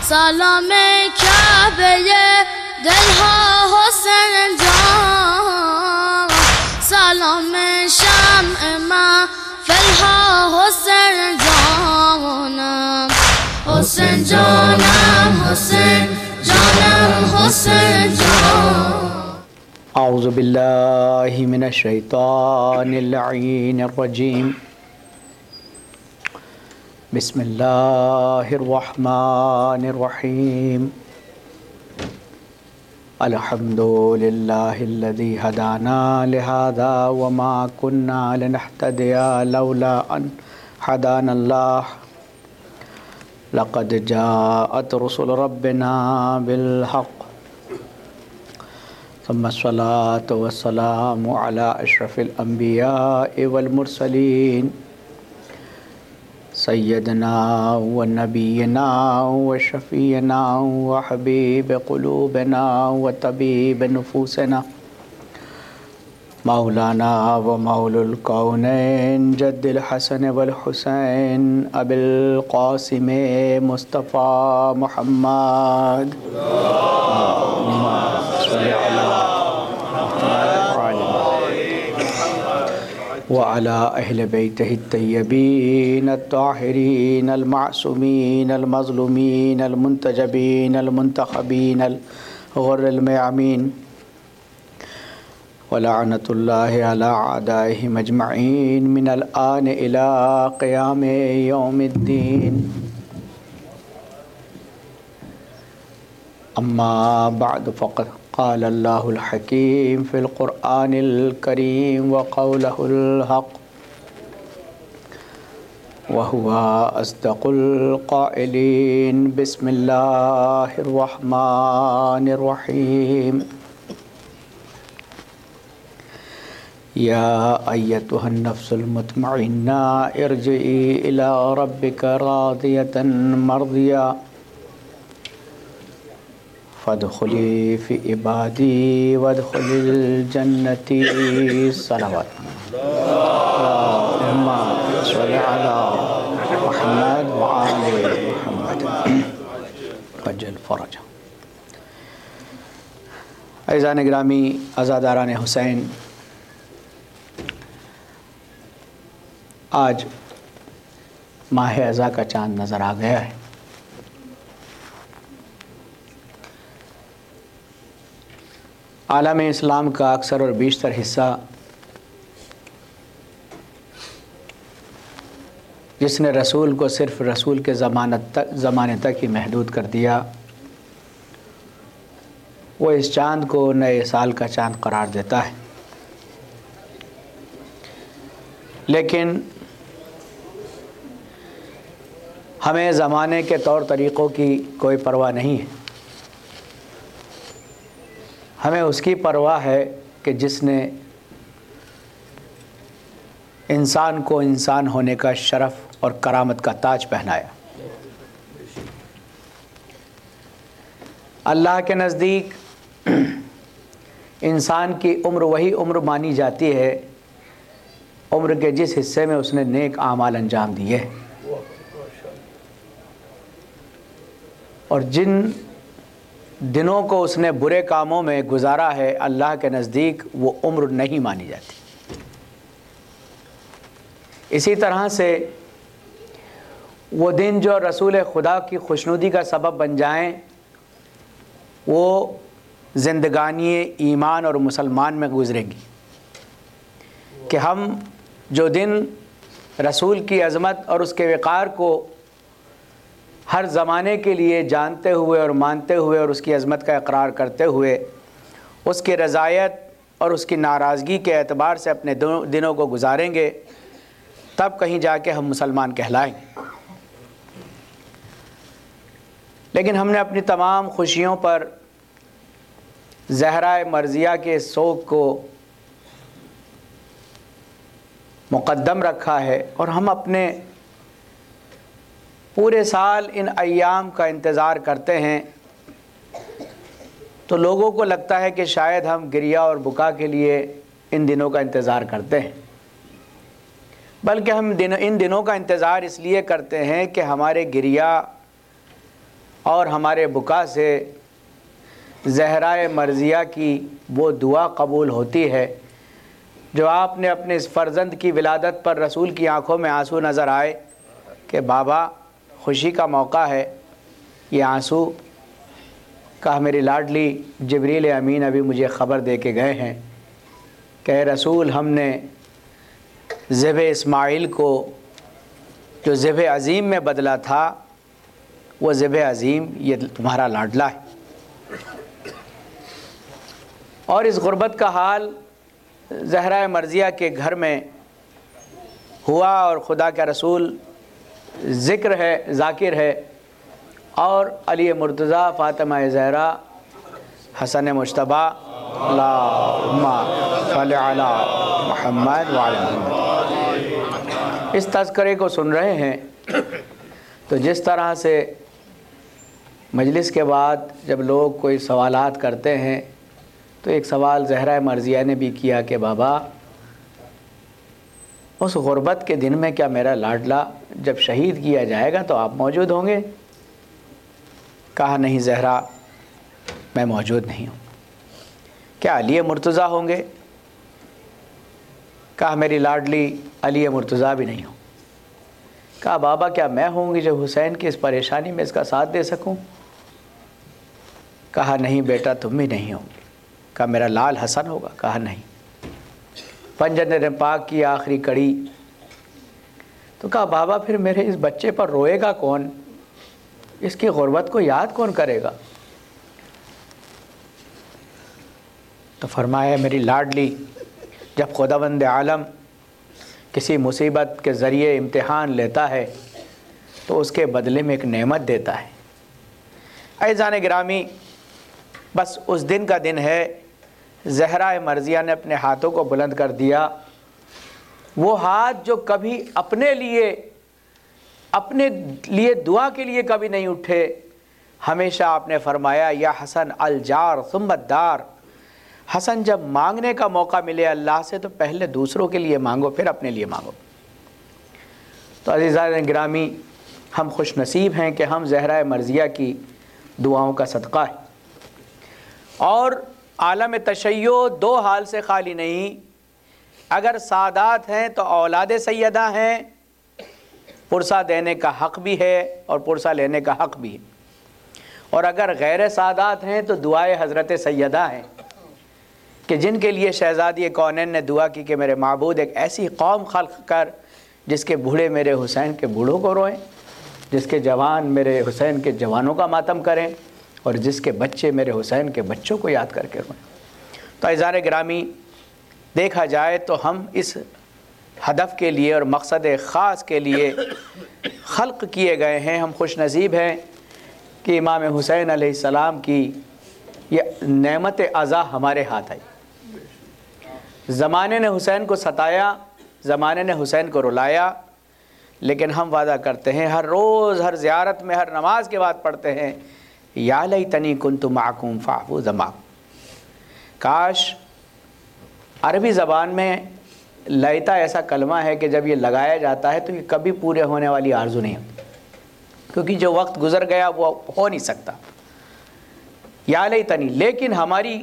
سلام کعبه دلها حسین جان، سلام شمع محفلها حسین جانم، حسین جانم، حسین جانم، حسین جان. اعوذ باللہ من الشیطان اللعین الرجیم. بسم اللہ الرحمن الرحیم. الحمد للہ الذی ہدانا لہذا وما كنا لنہتدی لولا ان ہدانا اللہ. لقد جاءت رسل ربنا بالحق ثم الصلاة والسلام على أشرف الأنبياء والمرسلين سيدنا ونبينا وشفينا وحبيب قلوبنا وطبيب نفوسنا مولانا ومولى الكونين جد الحسن والحسين أبي القاسم مصطفى محمد. اللهم صل على وعلى أهل بيته الطيبين الطاهرين المعصومين المظلومين المنتجبين المنتخبين الغر الميامين ولعنة الله على أعدائهم أجمعين من الآن إلى قيام يوم الدين. أما بعد فقد قال الله الحكيم في القرآن الكريم وقوله الحق وهو أصدق القائلين. بسم الله الرحمن الرحيم. يا أيتها النفس المطمئنة ارجعي إلى ربك راضية مرضية فادخلی فی عبادی وادخلی الجنة. صلوات اللہم صل علی محمد وآل محمد وجل فرج. عزیزان گرامی، عزاداران حسین، آج ماہ عزا کا چاند نظر آ گیا ہے. عالم اسلام کا اکثر اور بیشتر حصہ جس نے رسول کو صرف رسول کے زمانے تک ہی محدود کر دیا، وہ اس چاند کو نئے سال کا چاند قرار دیتا ہے. لیکن ہمیں زمانے کے طور طریقوں کی کوئی پرواہ نہیں ہے. ہمیں اس کی پرواہ ہے کہ جس نے انسان کو انسان ہونے کا شرف اور کرامت کا تاج پہنایا. اللہ کے نزدیک انسان کی عمر وہی عمر مانی جاتی ہے عمر کے جس حصے میں اس نے نیک اعمال انجام دیے، اور جن دنوں کو اس نے برے کاموں میں گزارا ہے اللہ کے نزدیک وہ عمر نہیں مانی جاتی. اسی طرح سے وہ دن جو رسول خدا کی خوشنودی کا سبب بن جائیں وہ زندگانی ایمان اور مسلمان میں گزریں گی. کہ ہم جو دن رسول کی عظمت اور اس کے وقار کو ہر زمانے کے لیے جانتے ہوئے اور مانتے ہوئے اور اس کی عظمت کا اقرار کرتے ہوئے اس کی رضایت اور اس کی ناراضگی کے اعتبار سے اپنے دنوں کو گزاریں گے، تب کہیں جا کے ہم مسلمان کہلائیں گے. لیکن ہم نے اپنی تمام خوشیوں پر زہرائے مرضیہ کے سوگ کو مقدم رکھا ہے، اور ہم اپنے پورے سال ان ایام کا انتظار کرتے ہیں. تو لوگوں کو لگتا ہے کہ شاید ہم گریہ اور بکا کے لیے ان دنوں کا انتظار کرتے ہیں، بلکہ ہم ان دنوں کا انتظار اس لیے کرتے ہیں کہ ہمارے گریہ اور ہمارے بکا سے زہرائے مرضیہ کی وہ دعا قبول ہوتی ہے جو آپ نے اپنے اس فرزند کی ولادت پر رسول کی آنکھوں میں آنسو نظر آئے کہ بابا خوشی کا موقع ہے، یہ آنسو کہا میری لاڈلی جبریل امین ابھی مجھے خبر دے کے گئے ہیں کہ رسول ہم نے ذبح اسماعیل کو جو ذبح عظیم میں بدلا تھا وہ ذبح عظیم یہ تمہارا لاڈلا ہے۔ اور اس غربت کا حال زہرائے مرضیہ کے گھر میں ہوا اور خدا کا رسول ذکر ہے، ذاکر ہے، اور علی مرتضیٰ، فاطمہ زہرا، حسن مجتبیٰ، اللہم صل علی محمد وعلی محمد، اس تذکرے کو سن رہے ہیں۔ تو جس طرح سے مجلس کے بعد جب لوگ کوئی سوالات کرتے ہیں تو ایک سوال زہرا مرضیہ نے بھی کیا کہ بابا اس غربت کے دن میں کیا میرا لاڈلا جب شہید کیا جائے گا تو آپ موجود ہوں گے؟ کہا نہیں زہرا میں موجود نہیں ہوں۔ کیا علی مرتضیٰ ہوں گے؟ کہا میری لاڈلی علی مرتضیٰ بھی نہیں ہوں۔ کہا بابا کیا میں ہوں گی جو حسین کی اس پریشانی میں اس کا ساتھ دے سکوں؟ کہا نہیں بیٹا تم بھی نہیں ہوں گے۔ کہا میرا لال حسن ہوگا؟ کہا نہیں۔ پنجر پاک کی آخری کڑی تو کہا بابا پھر میرے اس بچے پر روئے گا کون؟ اس کی غربت کو یاد کون کرے گا؟ تو فرمایا میری لاڈلی جب خداوند عالم کسی مصیبت کے ذریعے امتحان لیتا ہے تو اس کے بدلے میں ایک نعمت دیتا ہے۔ عزیزان گرامی، بس اس دن کا دن ہے، زہرا مرضیہ نے اپنے ہاتھوں کو بلند کر دیا، وہ ہاتھ جو کبھی اپنے لیے دعا کے لیے کبھی نہیں اٹھے، ہمیشہ آپ نے فرمایا یا حسن الجار ثم الدار، حسن جب مانگنے کا موقع ملے اللہ سے تو پہلے دوسروں کے لیے مانگو پھر اپنے لیے مانگو۔ تو عزیزان گرامی، ہم خوش نصیب ہیں کہ ہم زہرا مرضیہ کی دعاؤں کا صدقہ ہے۔ اور عالم تشیع دو حال سے خالی نہیں، اگر سادات ہیں تو اولاد سیدہ ہیں، پرسہ دینے کا حق بھی ہے اور پرسہ لینے کا حق بھی ہے، اور اگر غیر سادات ہیں تو دعائے حضرت سیدہ ہیں کہ جن کے لیے شہزادی کونین نے دعا کی کہ میرے معبود ایک ایسی قوم خلق کر جس کے بوڑھے میرے حسین کے بوڑھوں کو روئیں، جس کے جوان میرے حسین کے جوانوں کا ماتم کریں، اور جس کے بچے میرے حسین کے بچوں کو یاد کر کے روئیں۔ تو عزیزان گرامی، دیکھا جائے تو ہم اس ہدف کے لیے اور مقصد خاص کے لیے خلق کیے گئے ہیں۔ ہم خوش نصیب ہیں کہ امام حسین علیہ السلام کی یہ نعمت عزا ہمارے ہاتھ آئی۔ زمانے نے حسین کو ستایا، زمانے نے حسین کو رلایا، لیکن ہم وعدہ کرتے ہیں، ہر روز ہر زیارت میں ہر نماز کے بعد پڑھتے ہیں یا لیتنی کنت معکم فاحفظ معکم۔ کاش عربی زبان میں لیتا ایسا کلمہ ہے کہ جب یہ لگایا جاتا ہے تو یہ کبھی پورے ہونے والی آرزو نہیں ہوتی، کیونکہ جو وقت گزر گیا وہ ہو نہیں سکتا۔ یا لیتنی، لیکن ہماری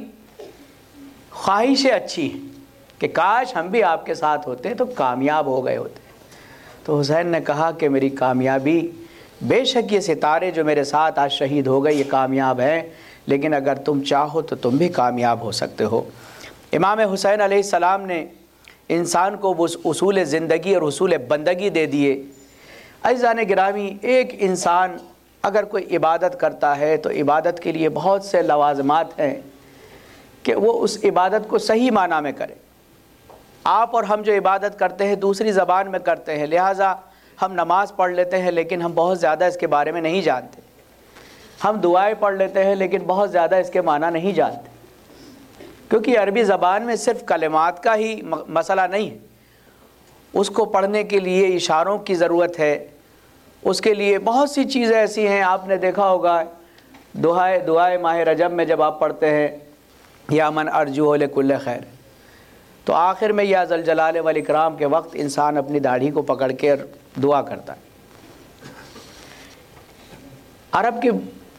خواہشیں اچھی ہیں کہ کاش ہم بھی آپ کے ساتھ ہوتے تو کامیاب ہو گئے ہوتے۔ تو حسین نے کہا کہ میری کامیابی، بے شک یہ ستارے جو میرے ساتھ آج شہید ہو گئے یہ کامیاب ہیں، لیکن اگر تم چاہو تو تم بھی کامیاب ہو سکتے ہو۔ امام حسین علیہ السلام نے انسان کو وہ اصول زندگی اور اصول بندگی دے دیے۔ عزیزان گرامی، ایک انسان اگر کوئی عبادت کرتا ہے تو عبادت کے لیے بہت سے لوازمات ہیں کہ وہ اس عبادت کو صحیح معنی میں کرے۔ آپ اور ہم جو عبادت کرتے ہیں دوسری زبان میں کرتے ہیں، لہٰذا ہم نماز پڑھ لیتے ہیں لیکن ہم بہت زیادہ اس کے بارے میں نہیں جانتے، ہم دعائیں پڑھ لیتے ہیں لیکن بہت زیادہ اس کے معنی نہیں جانتے، کیونکہ عربی زبان میں صرف کلمات کا ہی مسئلہ نہیں ہے، اس کو پڑھنے کے لیے اشاروں کی ضرورت ہے، اس کے لیے بہت سی چیزیں ایسی ہیں۔ آپ نے دیکھا ہوگا دعائے ماہ رجب میں جب آپ پڑھتے ہیں یا من ارجو لکل خیر، تو آخر میں یا ذل جلال والاکرام کے وقت انسان اپنی داڑھی کو پکڑ کے دعا کرتا ہے۔ عرب کی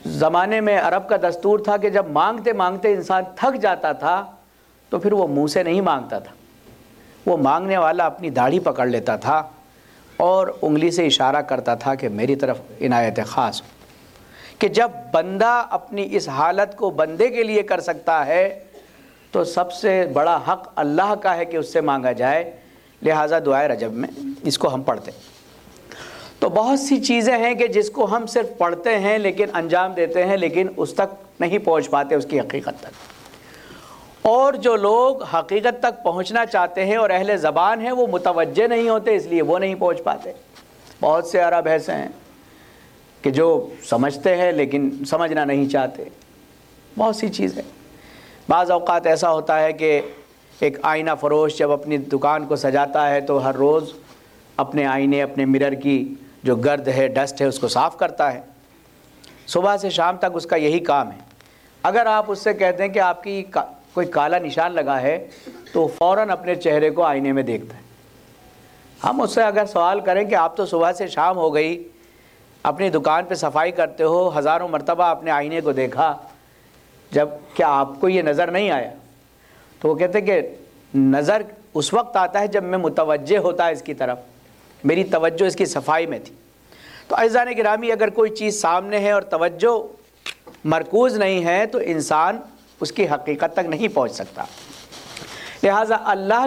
زمانے میں عرب کا دستور تھا کہ جب مانگتے مانگتے انسان تھک جاتا تھا تو پھر وہ منہ سے نہیں مانگتا تھا، وہ مانگنے والا اپنی داڑھی پکڑ لیتا تھا اور انگلی سے اشارہ کرتا تھا کہ میری طرف عنایت خاص ہو۔ کہ جب بندہ اپنی اس حالت کو بندے کے لیے کر سکتا ہے تو سب سے بڑا حق اللہ کا ہے کہ اس سے مانگا جائے، لہٰذا دعائے رجب میں اس کو ہم پڑھتے ہیں۔ تو بہت سی چیزیں ہیں کہ جس کو ہم صرف پڑھتے ہیں لیکن انجام دیتے ہیں، لیکن اس تک نہیں پہنچ پاتے، اس کی حقیقت تک۔ اور جو لوگ حقیقت تک پہنچنا چاہتے ہیں اور اہل زبان ہیں وہ متوجہ نہیں ہوتے، اس لیے وہ نہیں پہنچ پاتے۔ بہت سے عرب ایسے ہیں کہ جو سمجھتے ہیں لیکن سمجھنا نہیں چاہتے، بہت سی چیزیں۔ بعض اوقات ایسا ہوتا ہے کہ ایک آئینہ فروش جب اپنی دکان کو سجاتا ہے تو ہر روز اپنے آئینے، اپنے مرر کی جو گرد ہے، ڈسٹ ہے، اس کو صاف کرتا ہے، صبح سے شام تک اس کا یہی کام ہے۔ اگر آپ اس سے کہتے ہیں کہ آپ کی کوئی کالا نشان لگا ہے تو فوراً اپنے چہرے کو آئینے میں دیکھتا ہے۔ ہم اس سے اگر سوال کریں کہ آپ تو صبح سے شام ہو گئی اپنی دکان پہ صفائی کرتے ہو، ہزاروں مرتبہ اپنے آئینے کو دیکھا، جب کیا آپ کو یہ نظر نہیں آیا؟ تو وہ کہتے ہیں کہ نظر اس وقت آتا ہے جب میں متوجہ ہوتا ہے اس کی طرف، میری توجہ اس کی صفائی میں تھی۔ تو عزیزان گرامی، اگر کوئی چیز سامنے ہے اور توجہ مرکوز نہیں ہے تو انسان اس کی حقیقت تک نہیں پہنچ سکتا۔ لہٰذا اللہ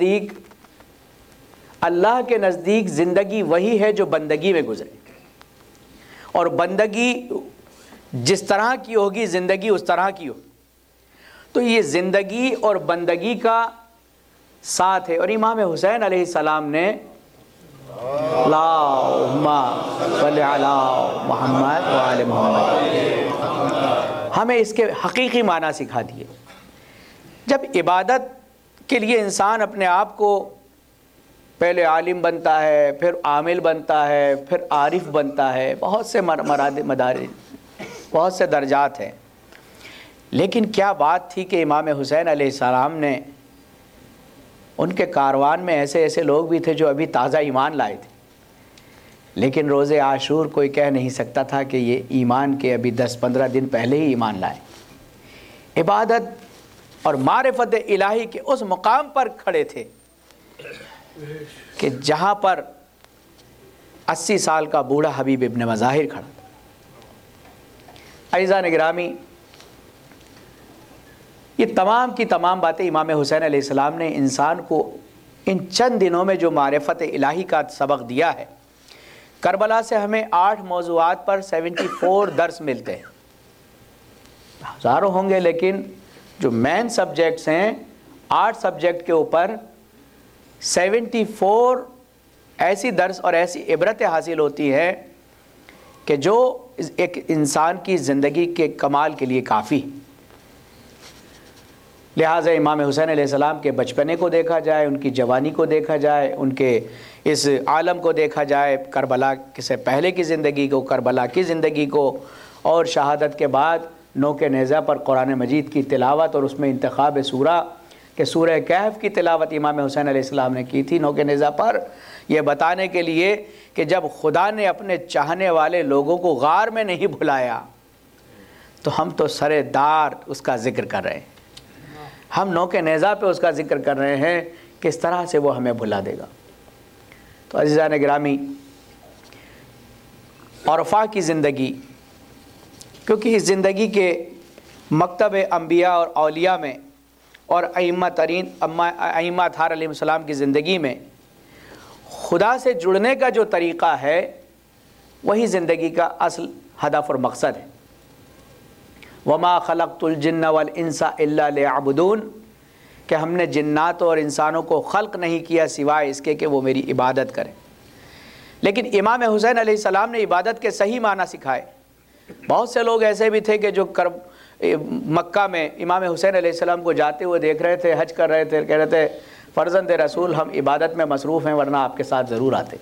کے نزدیک زندگی وہی ہے جو بندگی میں گزرے، اور بندگی جس طرح کی ہوگی زندگی اس طرح کی ہو۔ تو یہ زندگی اور بندگی کا ساتھ ہے۔ اور امام حسین علیہ السلام نے اللہم صلی علی محمد وآل محمد ہمیں اس کے حقیقی معنی سکھا دیے۔ جب عبادت کے لیے انسان اپنے آپ کو پہلے عالم بنتا ہے، پھر عامل بنتا ہے، پھر عارف بنتا ہے، بہت سے مدارج، بہت سے درجات ہیں، لیکن کیا بات تھی کہ امام حسین علیہ السلام نے، ان کے کاروان میں ایسے ایسے لوگ بھی تھے جو ابھی تازہ ایمان لائے تھے، لیکن روز عاشور کوئی کہہ نہیں سکتا تھا کہ یہ ایمان کے ابھی 10-15 دن پہلے ہی ایمان لائے۔ عبادت اور معرفت الہی کے اس مقام پر کھڑے تھے کہ جہاں پر 80 سال کا بوڑھا حبیب ابن مظاہر کھڑا تھا۔ عزیزان گرامی، یہ تمام کی تمام باتیں امام حسین علیہ السلام نے انسان کو ان چند دنوں میں جو معرفت الہی کا سبق دیا ہے۔ کربلا سے ہمیں 8 موضوعات پر 74 درس ملتے ہیں، ہزاروں ہوں گے، لیکن جو مین سبجیکٹس ہیں 8 سبجیکٹ کے اوپر 74 ایسی درس اور ایسی عبرتیں حاصل ہوتی ہے کہ جو ایک انسان کی زندگی کے کمال کے لیے کافی۔ لہٰذا امام حسین علیہ السلام کے بچپنے کو دیکھا جائے، ان کی جوانی کو دیکھا جائے، ان کے اس عالم کو دیکھا جائے، کربلا سے پہلے کی زندگی کو، کربلا کی زندگی کو، اور شہادت کے بعد نوک نیزہ پر قرآن مجید کی تلاوت اور اس میں انتخاب سورہ کہ سورہ کہف کی تلاوت امام حسین علیہ السلام نے کی تھی نوک نیزہ پر، یہ بتانے کے لیے کہ جب خدا نے اپنے چاہنے والے لوگوں کو غار میں نہیں بھلایا تو ہم تو سرے دار اس کا ذکر کر رہے ہیں، ہم نوک نیزہ پہ اس کا ذکر کر رہے ہیں، کس طرح سے وہ ہمیں بھلا دے گا۔ تو عزیزان گرامی، عرفاء کی زندگی، کیونکہ اس زندگی کے مکتب انبیاء اور اولیاء میں اور ائمہ اطہار علیہ السلام کی زندگی میں خدا سے جڑنے کا جو طریقہ ہے وہی زندگی کا اصل ہدف اور مقصد ہے۔ وما خلقت الجن والانس الا ليعبدون، کہ ہم نے جنات اور انسانوں کو خلق نہیں کیا سوائے اس کے کہ وہ میری عبادت کریں۔ لیکن امام حسین علیہ السلام نے عبادت کے صحیح معنی سکھائے۔ بہت سے لوگ ایسے بھی تھے کہ جو مکہ میں امام حسین علیہ السلام کو جاتے ہوئے دیکھ رہے تھے، حج کر رہے تھے، کہہ رہے تھے فرزند رسول ہم عبادت میں مصروف ہیں ورنہ آپ کے ساتھ ضرور آتے۔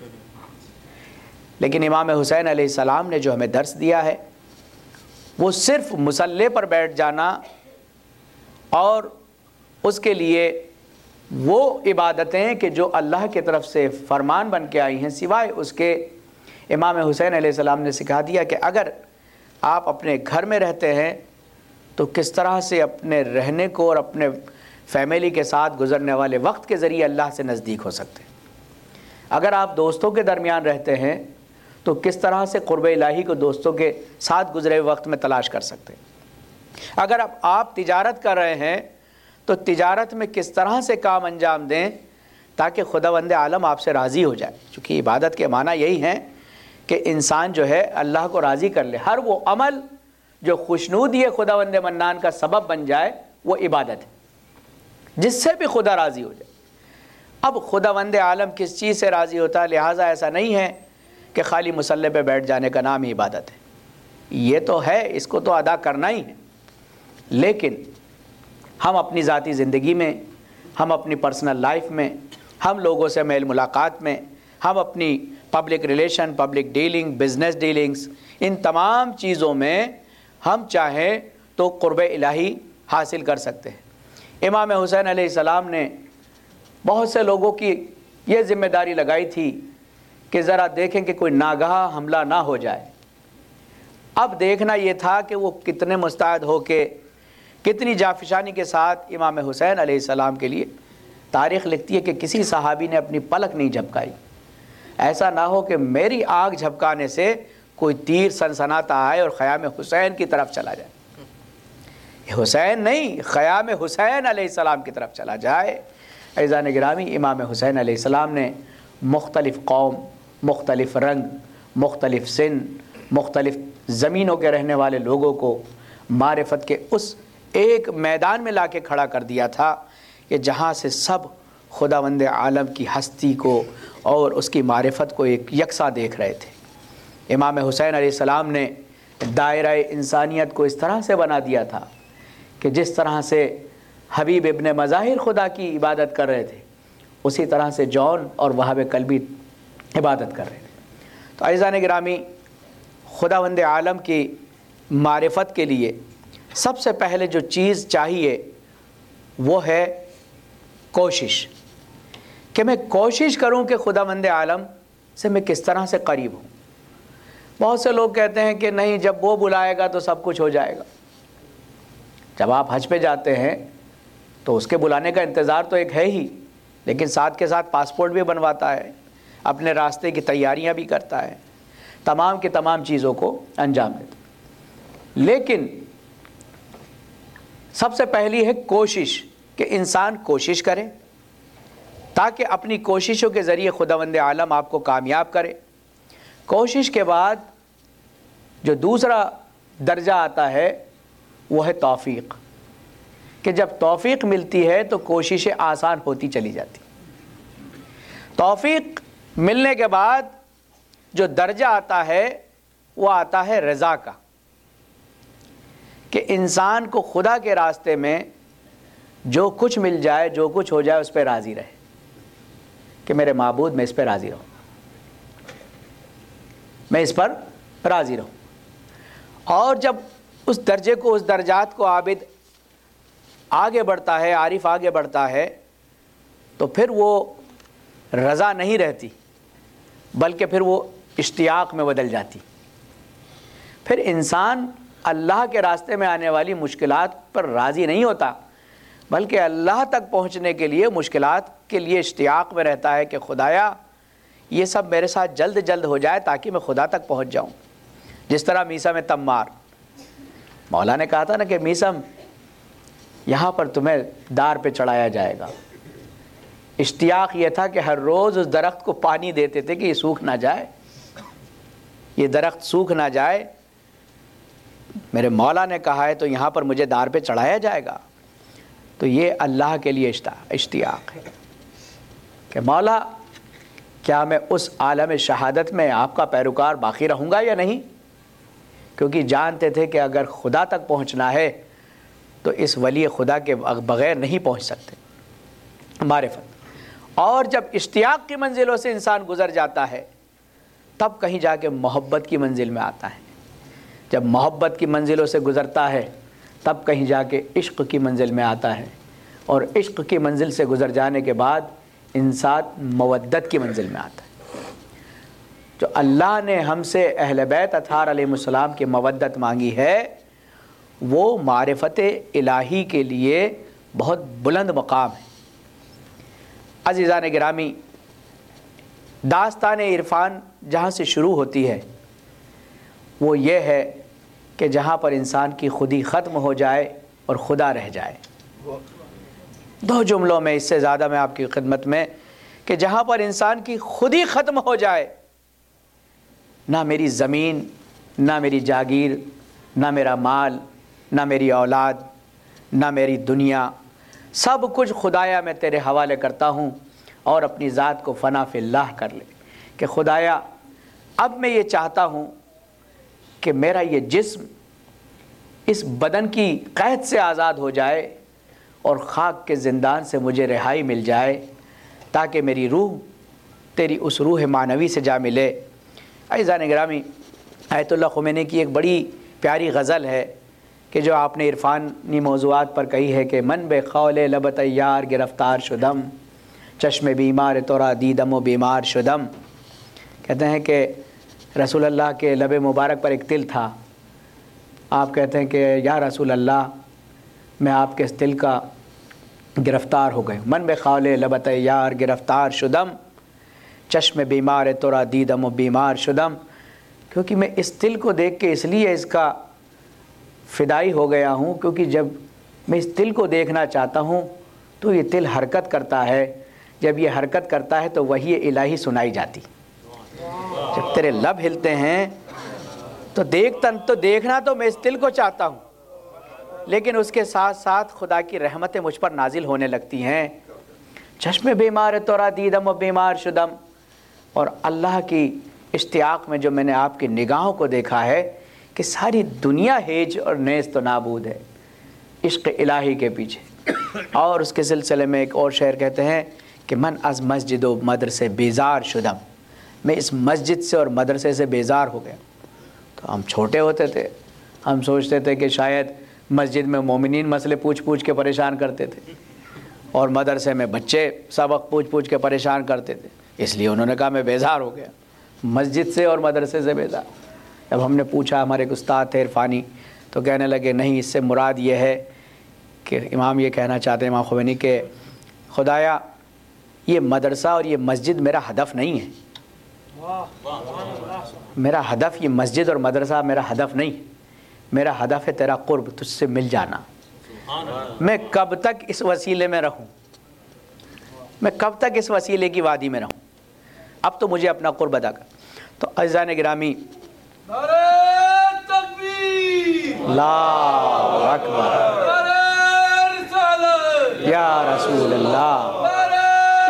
لیکن امام حسین علیہ السلام نے جو ہمیں درس دیا ہے وہ صرف مصلی پر بیٹھ جانا اور اس کے لیے وہ عبادتیں کہ جو اللہ کی طرف سے فرمان بن کے آئی ہیں، سوائے اس کے امام حسین علیہ السلام نے سکھا دیا کہ اگر آپ اپنے گھر میں رہتے ہیں تو کس طرح سے اپنے رہنے کو اور اپنے فیملی کے ساتھ گزرنے والے وقت کے ذریعے اللہ سے نزدیک ہو سکتے ہیں۔ اگر آپ دوستوں کے درمیان رہتے ہیں تو کس طرح سے قرب الہی کو دوستوں کے ساتھ گزرے وقت میں تلاش کر سکتے ہیں۔ اگر آپ تجارت کر رہے ہیں تو تجارت میں کس طرح سے کام انجام دیں تاکہ خداوند عالم آپ سے راضی ہو جائے، چونکہ عبادت کے معنی یہی ہیں کہ انسان جو ہے اللہ کو راضی کر لے۔ ہر وہ عمل جو خوشنودی خداوند منان کا سبب بن جائے وہ عبادت ہے، جس سے بھی خدا راضی ہو جائے۔ اب خداوند عالم کس چیز سے راضی ہوتا ہے، لہٰذا ایسا نہیں ہے کہ خالی مصلی پہ بیٹھ جانے کا نام ہی عبادت ہے، یہ تو ہے، اس کو تو ادا کرنا ہی ہے، لیکن ہم اپنی ذاتی زندگی میں، ہم اپنی پرسنل لائف میں، ہم لوگوں سے میل ملاقات میں، ہم اپنی public relation, public dealing, business dealings, ان تمام چیزوں میں ہم چاہیں تو قرب الہی حاصل کر سکتے ہیں۔ امام حسین علیہ السلام نے بہت سے لوگوں کی یہ ذمہ داری لگائی تھی کہ ذرا دیکھیں کہ کوئی ناگہا حملہ نہ ہو جائے۔ اب دیکھنا یہ تھا کہ وہ کتنے مستعد ہو کے، کتنی جافشانی کے ساتھ امام حسین علیہ السلام کے لیے، تاریخ لکھتی ہے کہ کسی صحابی نے اپنی پلک نہیں جھپکائی۔ ایسا نہ ہو کہ میری آنکھ جھپکانے سے کوئی تیر سنسناتا آئے اور خیام حسین کی طرف چلا جائے، حسین نہیں، خیام حسین علیہ السلام کی طرف چلا جائے۔ عزیزان گرامی، امام حسین علیہ السلام نے مختلف قوم، مختلف رنگ، مختلف سن، مختلف زمینوں کے رہنے والے لوگوں کو معرفت کے اس ایک میدان میں لا کے کھڑا کر دیا تھا کہ جہاں سے سب خداوند عالم کی ہستی کو اور اس کی معرفت کو ایک یکساں دیکھ رہے تھے۔ امام حسین علیہ السلام نے دائرہ انسانیت کو اس طرح سے بنا دیا تھا کہ جس طرح سے حبیب ابن مظاہر خدا کی عبادت کر رہے تھے، اسی طرح سے جون اور وہاب قلبی عبادت کر رہے تھے۔ تو عزیزان گرامی، خداوند عالم کی معرفت کے لیے سب سے پہلے جو چیز چاہیے وہ ہے کوشش، کہ میں کوشش کروں کہ خداوند عالم سے میں کس طرح سے قریب ہوں۔ بہت سے لوگ کہتے ہیں کہ نہیں، جب وہ بلائے گا تو سب کچھ ہو جائے گا۔ جب آپ حج پہ جاتے ہیں تو اس کے بلانے کا انتظار تو ایک ہے ہی، لیکن ساتھ کے ساتھ پاسپورٹ بھی بنواتا ہے، اپنے راستے کی تیاریاں بھی کرتا ہے، تمام کی تمام چیزوں کو انجام دیتا ہے۔ لیکن سب سے پہلی ہے کوشش، کہ انسان کوشش کرے تاکہ اپنی کوششوں کے ذریعے خداوند عالم آپ کو کامیاب کرے۔ کوشش کے بعد جو دوسرا درجہ آتا ہے وہ ہے توفیق، کہ جب توفیق ملتی ہے تو کوششیں آسان ہوتی چلی جاتی۔ توفیق ملنے کے بعد جو درجہ آتا ہے وہ آتا ہے رضا کا، کہ انسان کو خدا کے راستے میں جو کچھ مل جائے، جو کچھ ہو جائے، اس پہ راضی رہے، کہ میرے معبود میں اس پہ راضی رہوں، میں اس پر راضی رہوں۔ اور جب اس درجے کو، اس درجات کو عابد آگے بڑھتا ہے، عارف آگے بڑھتا ہے، تو پھر وہ رضا نہیں رہتی، بلکہ پھر وہ اشتیاق میں بدل جاتی۔ پھر انسان اللہ کے راستے میں آنے والی مشکلات پر راضی نہیں ہوتا، بلکہ اللہ تک پہنچنے کے لیے، مشکلات کے لیے اشتیاق میں رہتا ہے کہ خدایا یہ سب میرے ساتھ جلد جلد ہو جائے تاکہ میں خدا تک پہنچ جاؤں۔ جس طرح میثم تمار، مولا نے کہا تھا نا کہ میثم یہاں پر تمہیں دار پہ چڑھایا جائے گا۔ اشتیاق یہ تھا کہ ہر روز اس درخت کو پانی دیتے تھے کہ یہ سوکھ نہ جائے، یہ درخت سوکھ نہ جائے، میرے مولا نے کہا ہے تو یہاں پر مجھے دار پہ چڑھایا جائے گا۔ تو یہ اللہ کے لیے اشتیاق ہے کہ مولا کیا میں اس عالم شہادت میں آپ کا پیروکار باقی رہوں گا یا نہیں، کیونکہ جانتے تھے کہ اگر خدا تک پہنچنا ہے تو اس ولی خدا کے بغیر نہیں پہنچ سکتے۔ معرفت، اور جب اشتیاق کی منزلوں سے انسان گزر جاتا ہے تب کہیں جا کے محبت کی منزل میں آتا ہے۔ جب محبت کی منزلوں سے گزرتا ہے تب کہیں جا کے عشق کی منزل میں آتا ہے، اور عشق کی منزل سے گزر جانے کے بعد انسان مودت کی منزل میں آتا ہے۔ جو اللہ نے ہم سے اہل بیت اطہار علیہ السلام کی مودت مانگی ہے وہ معرفت الہی کے لیے بہت بلند مقام ہے۔ عزیزان گرامی، داستان عرفان جہاں سے شروع ہوتی ہے وہ یہ ہے کہ جہاں پر انسان کی خودی ختم ہو جائے اور خدا رہ جائے۔ دو جملوں میں، اس سے زیادہ میں آپ کی خدمت میں، کہ جہاں پر انسان کی خودی ختم ہو جائے، نہ میری زمین، نہ میری جاگیر، نہ میرا مال، نہ میری اولاد، نہ میری دنیا، سب کچھ خدایا میں تیرے حوالے کرتا ہوں، اور اپنی ذات کو فنا فی اللہ کر لے کہ خدایا اب میں یہ چاہتا ہوں کہ میرا یہ جسم اس بدن کی قید سے آزاد ہو جائے اور خاک کے زندان سے مجھے رہائی مل جائے، تاکہ میری روح تیری اس روح معنوی سے جا ملے۔ عزیزان گرامی، آیت اللہ خمینی کی ایک بڑی پیاری غزل ہے کہ جو آپ نے عرفانی موضوعات پر کہی ہے کہ من بے قول لب تیار گرفتار شدم، چشم بیمار تورا دیدم و بیمار شدم۔ کہتے ہیں کہ رسول اللہ کے لب مبارک پر ایک تل تھا، آپ کہتے ہیں کہ یا رسول اللہ میں آپ کے اس تل کا گرفتار ہو گئے۔ من بے قول لب تیار گرفتار شدم، چشم بیمار تورا دیدم و بیمار شدم، کیونکہ میں اس تل کو دیکھ کے اس لیے اس کا فدائی ہو گیا ہوں کیونکہ جب میں اس تل کو دیکھنا چاہتا ہوں تو یہ تل حرکت کرتا ہے، جب یہ حرکت کرتا ہے تو وحی الہی سنائی جاتی، جب تیرے لب ہلتے ہیں تو دیکھنا تو میں اس تل کو چاہتا ہوں، لیکن اس کے ساتھ ساتھ خدا کی رحمتیں مجھ پر نازل ہونے لگتی ہیں۔ چشم بیمار تورا دیدم و بیمار شدم، اور اللہ کی اشتیاق میں جو میں نے آپ کی نگاہوں کو دیکھا ہے کہ ساری دنیا ہیج اور نیست و نابود ہے عشق الہی کے پیچھے۔ اور اس کے سلسلے میں ایک اور شعر کہتے ہیں کہ من از مسجد و مدرسے بیزار شدم، میں اس مسجد سے اور مدرسے سے بیزار ہو گیا۔ تو ہم چھوٹے ہوتے تھے، ہم سوچتے تھے کہ شاید مسجد میں مومنین مسئلے پوچھ پوچھ کے پریشان کرتے تھے اور مدرسے میں بچے سبق پوچھ پوچھ کے پریشان کرتے تھے، اس لیے انہوں نے کہا میں بیزار ہو گیا، مسجد سے اور مدرسے سے بیزار۔ جب ہم نے پوچھا، ہمارے ایک استاد تھے عرفانی، تو کہنے لگے نہیں، اس سے مراد یہ ہے کہ امام یہ کہنا چاہتے ہیں، امام خمینی، کہ خدایا یہ مدرسہ اور یہ مسجد میرا ہدف نہیں ہے، میرا ہدف یہ مسجد اور مدرسہ میرا ہدف نہیں، میرا ہدف ہے تیرا قرب، تجھ سے مل جانا۔ میں کب تک اس وسیلے میں رہوں، میں کب تک اس وسیلے کی وادی میں رہوں، اب تو مجھے اپنا قرب ادا کر۔ تو عزیزان گرامی، نعرہ تکبیر، اللہ اکبر، نعرہ رسالت، یا رسول اللہ، نعرہ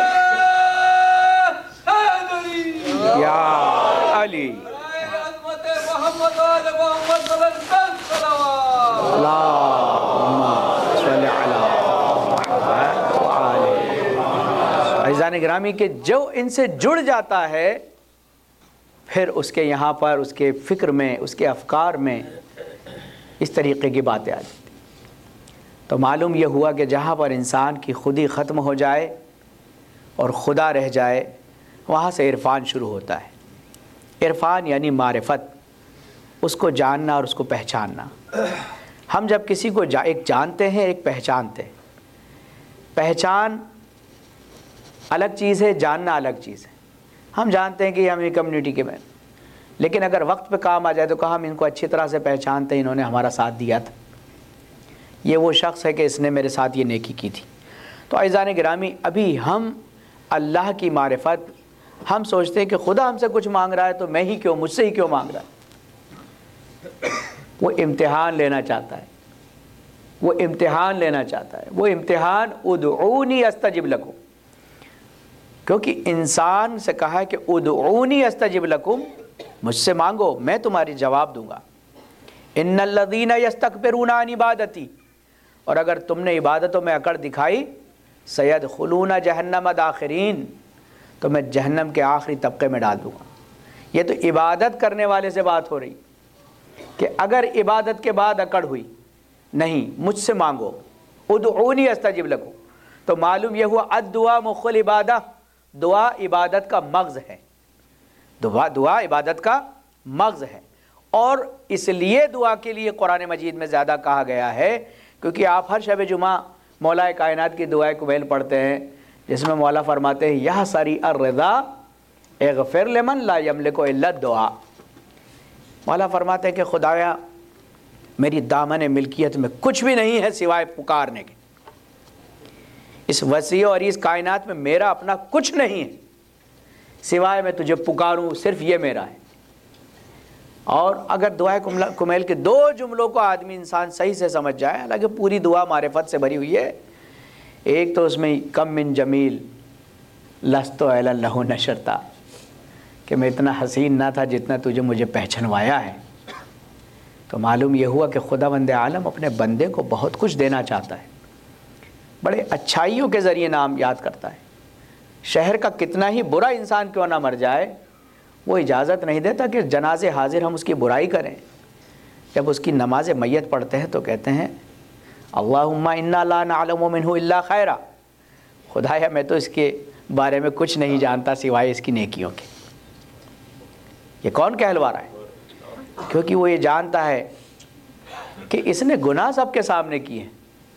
حیدری، یا علی، نعرہ عظمت محمد آل محمد صلی اللہ علیہ وسلم، اللہم صلی علی محمد وآلہ۔ عزیزان گرامی، کہ جو ان سے جڑ جاتا ہے پھر اس کے یہاں پر اس کے فکر میں، اس کے افکار میں اس طریقے کی باتیں آ جاتی۔ تو معلوم یہ ہوا کہ جہاں پر انسان کی خودی ختم ہو جائے اور خدا رہ جائے، وہاں سے عرفان شروع ہوتا ہے۔ عرفان یعنی معرفت، اس کو جاننا اور اس کو پہچاننا۔ ہم جب کسی کو ایک جانتے ہیں، ایک پہچانتے ہیں۔ پہچان الگ چیز ہے، جاننا الگ چیز ہے۔ ہم جانتے ہیں کہ ہم یہ کمیونٹی کے میں، لیکن اگر وقت پہ کام آ جائے تو کہا ہم ان کو اچھی طرح سے پہچانتے ہیں، انہوں نے ہمارا ساتھ دیا تھا، یہ وہ شخص ہے کہ اس نے میرے ساتھ یہ نیکی کی تھی۔ تو عزیزان گرامی، ابھی ہم اللہ کی معرفت، ہم سوچتے ہیں کہ خدا ہم سے کچھ مانگ رہا ہے تو میں ہی کیوں، مجھ سے ہی کیوں مانگ رہا ہے۔ وہ امتحان لینا چاہتا ہے، وہ امتحان لینا چاہتا ہے، وہ امتحان ادعونی استجب لکم، کیونکہ انسان سے کہا ہے کہ ادعونی استجب لکم، مجھ سے مانگو میں تمہاری جواب دوں گا۔ ان الذین یستکبرون عن عبادتی، اور اگر تم نے عبادتوں میں اکڑ دکھائی، سیدخلون جہنم داخرین، تو میں جہنم کے آخری طبقے میں ڈال دوں گا۔ یہ تو عبادت کرنے والے سے بات ہو رہی کہ اگر عبادت کے بعد اکڑ ہوئی، نہیں مجھ سے مانگو، ادعونی استجب لکم، تو معلوم یہ ہوا الدعاء مخ العبادہ، دعا عبادت کا مغز ہے۔ دعا عبادت کا مغز ہے، اور اس لیے دعا کے لیے قرآن مجید میں زیادہ کہا گیا ہے کیونکہ آپ ہر شب جمعہ مولا کائنات کی دعائے کمیل پڑھتے ہیں جس میں مولا فرماتے ہیں یا سری الرضا اغفر لمن لا یملک الا الدعاء۔ مولا فرماتے ہیں کہ خدایا میری دامن ملکیت میں کچھ بھی نہیں ہے سوائے پکارنے کے، اس وسیع اور اس کائنات میں میرا اپنا کچھ نہیں ہے سوائے میں تجھے پکاروں، صرف یہ میرا ہے۔ اور اگر دعائے کمیل کے دو جملوں کو آدمی انسان صحیح سے سمجھ جائے، حالانکہ پوری دعا معرفت سے بھری ہوئی ہے، ایک تو اس میں کم من جمیل لست الا لہ نشرتا، کہ میں اتنا حسین نہ تھا جتنا تجھے مجھے پہچنوایا ہے، تو معلوم یہ ہوا کہ خداوند عالم اپنے بندے کو بہت کچھ دینا چاہتا ہے، بڑے اچھائیوں کے ذریعے نام یاد کرتا ہے۔ شہر کا کتنا ہی برا انسان کیوں نہ مر جائے، وہ اجازت نہیں دیتا کہ جنازے حاضر ہم اس کی برائی کریں۔ جب اس کی نماز میت پڑھتے ہیں تو کہتے ہیں اللہم انا لا نعلم منہ الا خیرا، خدایا میں تو اس کے بارے میں کچھ نہیں جانتا سوائے اس کی نیکیوں کے۔ یہ کون کہلوا رہا ہے؟ کیونکہ وہ یہ جانتا ہے کہ اس نے گناہ سب کے سامنے کیے ہیں،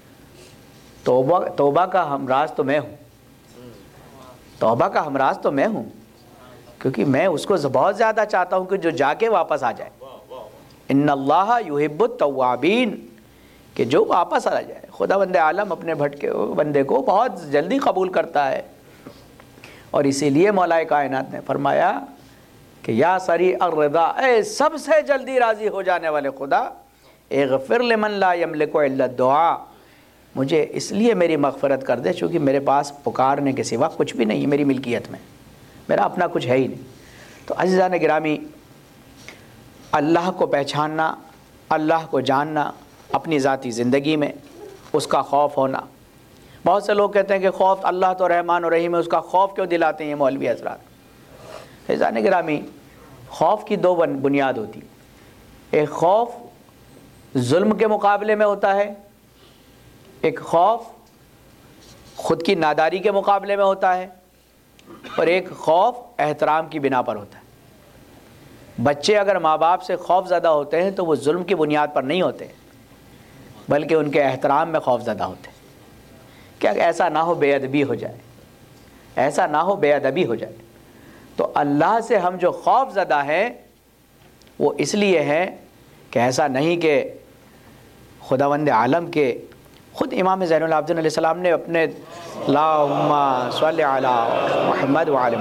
توبہ کا ہمراز تو میں ہوں، توبہ کا ہمراز تو میں ہوں، کیونکہ میں اس کو بہت زیادہ چاہتا ہوں کہ جو جا کے واپس آ جائے۔ ان اللہ یحب التوابین، کہ جو واپس آ جائے۔ خداوند عالم اپنے بھٹکے بندے کو بہت جلدی قبول کرتا ہے، اور اسی لیے مولا کائنات نے فرمایا کہ یا سری الرضا، اے سب سے جلدی راضی ہو جانے والے خدا، اغفر لمن لا یملک الا الدعاء، مجھے اس لیے میری مغفرت کر دے چونکہ میرے پاس پکارنے کے سوا کچھ بھی نہیں ہے، میری ملکیت میں میرا اپنا کچھ ہے ہی نہیں۔ تو عزیزان گرامی، اللہ کو پہچاننا، اللہ کو جاننا، اپنی ذاتی زندگی میں اس کا خوف ہونا۔ بہت سے لوگ کہتے ہیں کہ خوف، اللہ تو رحمان و رحیم ہے، اس کا خوف کیوں دلاتے ہیں یہ مولوی حضرات؟ عزیزان گرامی، خوف کی دو بنیاد ہوتی، ایک خوف ظلم کے مقابلے میں ہوتا ہے، ایک خوف خود کی ناداری کے مقابلے میں ہوتا ہے، اور ایک خوف احترام کی بنا پر ہوتا ہے۔ بچے اگر ماں باپ سے خوف زدہ ہوتے ہیں تو وہ ظلم کی بنیاد پر نہیں ہوتے بلکہ ان کے احترام میں خوف زدہ ہوتے ہیں، کہ ایسا نہ ہو بے ادبی ہو جائے، ایسا نہ ہو بے ادبی ہو جائے۔ تو اللہ سے ہم جو خوف زدہ ہیں وہ اس لیے ہے کہ ایسا نہیں کہ خداوند عالم کے خود امام زین العابدین علیہ السلام نے اپنے اللہم صلی علی محمد وعلی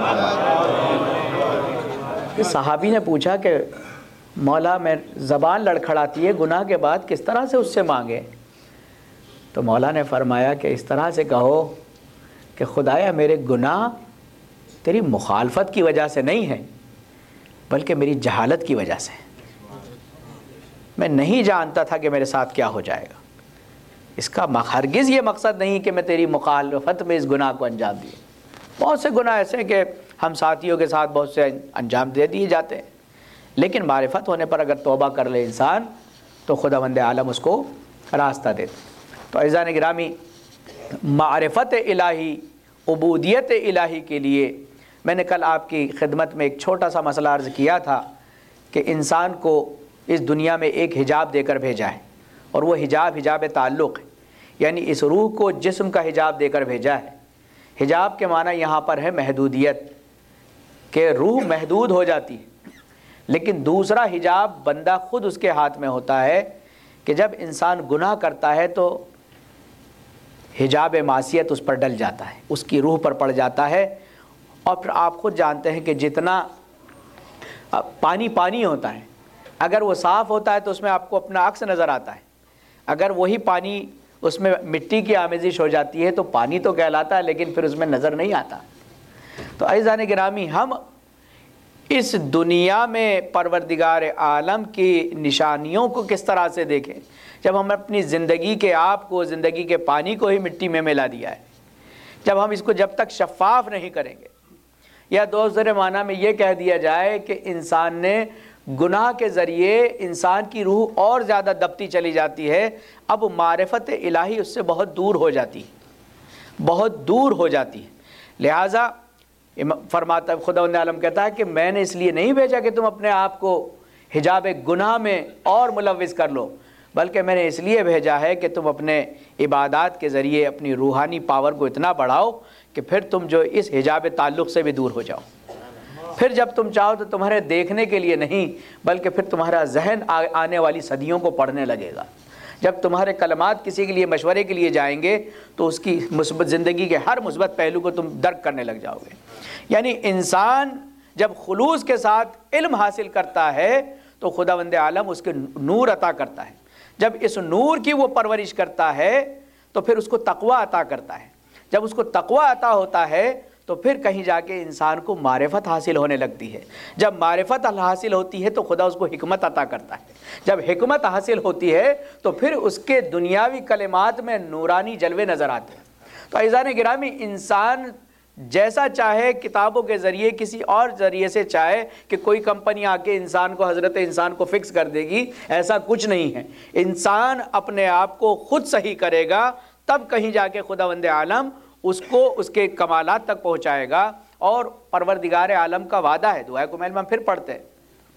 محمد، صحابی نے پوچھا کہ مولا میں زبان لڑکھڑاتی ہے گناہ کے بعد کس طرح سے اس سے مانگے؟ تو مولا نے فرمایا کہ اس طرح سے کہو کہ خدایا میرے گناہ تیری مخالفت کی وجہ سے نہیں ہے بلکہ میری جہالت کی وجہ سے، میں نہیں جانتا تھا کہ میرے ساتھ کیا ہو جائے گا۔ اس کا ہرگز یہ مقصد نہیں کہ میں تیری مخالفت میں اس گناہ کو انجام دیے۔ بہت سے گناہ ایسے ہیں کہ ہم ساتھیوں کے ساتھ بہت سے انجام دے دیے جاتے ہیں، لیکن معرفت ہونے پر اگر توبہ کر لے انسان تو خداوند عالم اس کو راستہ دیتے۔ تو عزیزان گرامی، معرفت الہی، عبودیت الہی کے لیے میں نے کل آپ کی خدمت میں ایک چھوٹا سا مسئلہ عرض کیا تھا کہ انسان کو اس دنیا میں ایک حجاب دے کر بھیجا ہے، اور وہ حجاب تعلق ہے، یعنی اس روح کو جسم کا حجاب دے کر بھیجا ہے۔ حجاب کے معنی یہاں پر ہے محدودیت، کہ روح محدود ہو جاتی ہے، لیکن دوسرا حجاب بندہ خود اس کے ہاتھ میں ہوتا ہے کہ جب انسان گناہ کرتا ہے تو حجاب معصیت اس پر ڈل جاتا ہے، اس کی روح پر پڑ جاتا ہے، اور پھر آپ خود جانتے ہیں کہ جتنا پانی ہوتا ہے، اگر وہ صاف ہوتا ہے تو اس میں آپ کو اپنا عکس نظر آتا ہے، اگر وہی پانی اس میں مٹی کی آمیزش ہو جاتی ہے تو پانی تو کہلاتا ہے لیکن پھر اس میں نظر نہیں آتا۔ تو عزیزان گرامی، ہم اس دنیا میں پروردگار عالم کی نشانیوں کو کس طرح سے دیکھیں جب ہم اپنی زندگی کے آپ کو، زندگی کے پانی کو ہی مٹی میں ملا دیا ہے، جب ہم اس کو جب تک شفاف نہیں کریں گے، یا دوسرے معنی میں یہ کہہ دیا جائے کہ انسان نے گناہ کے ذریعے انسان کی روح اور زیادہ دبتی چلی جاتی ہے، اب معرفت الہی اس سے بہت دور ہو جاتی ہے، بہت دور ہو جاتی ہے۔ لہٰذا فرماتا ہے خداوند عالم کہتا ہے کہ میں نے اس لیے نہیں بھیجا کہ تم اپنے آپ کو حجاب گناہ میں اور ملوث کر لو، بلکہ میں نے اس لیے بھیجا ہے کہ تم اپنے عبادات کے ذریعے اپنی روحانی پاور کو اتنا بڑھاؤ کہ پھر تم جو اس حجاب تعلق سے بھی دور ہو جاؤ۔ پھر جب تم چاہو تو تمہارے دیکھنے کے لیے نہیں، بلکہ پھر تمہارا ذہن آنے والی صدیوں کو پڑھنے لگے گا۔ جب تمہارے کلمات کسی کے لیے مشورے کے لیے جائیں گے تو اس کی مثبت زندگی کے ہر مثبت پہلو کو تم درک کرنے لگ جاؤ گے۔ یعنی انسان جب خلوص کے ساتھ علم حاصل کرتا ہے تو خداوند عالم اس کے نور عطا کرتا ہے۔ جب اس نور کی وہ پرورش کرتا ہے تو پھر اس کو تقوی عطا کرتا ہے۔ جب اس کو تقوی عطا ہوتا ہے تو پھر کہیں جا کے انسان کو معرفت حاصل ہونے لگتی ہے۔ جب معرفت حاصل ہوتی ہے تو خدا اس کو حکمت عطا کرتا ہے۔ جب حکمت حاصل ہوتی ہے تو پھر اس کے دنیاوی کلمات میں نورانی جلوے نظر آتے ہیں۔ تو عزیزان گرامی، انسان جیسا چاہے کتابوں کے ذریعے کسی اور ذریعے سے چاہے کہ کوئی کمپنی آ کے انسان کو حضرت انسان کو فکس کر دے گی، ایسا کچھ نہیں ہے۔ انسان اپنے آپ کو خود صحیح کرے گا تب کہیں جا کے خداوند عالم اس کو اس کے کمالات تک پہنچائے گا۔ اور پروردگار عالم کا وعدہ ہے، دعائے کو میں پھر پڑھتے ہیں،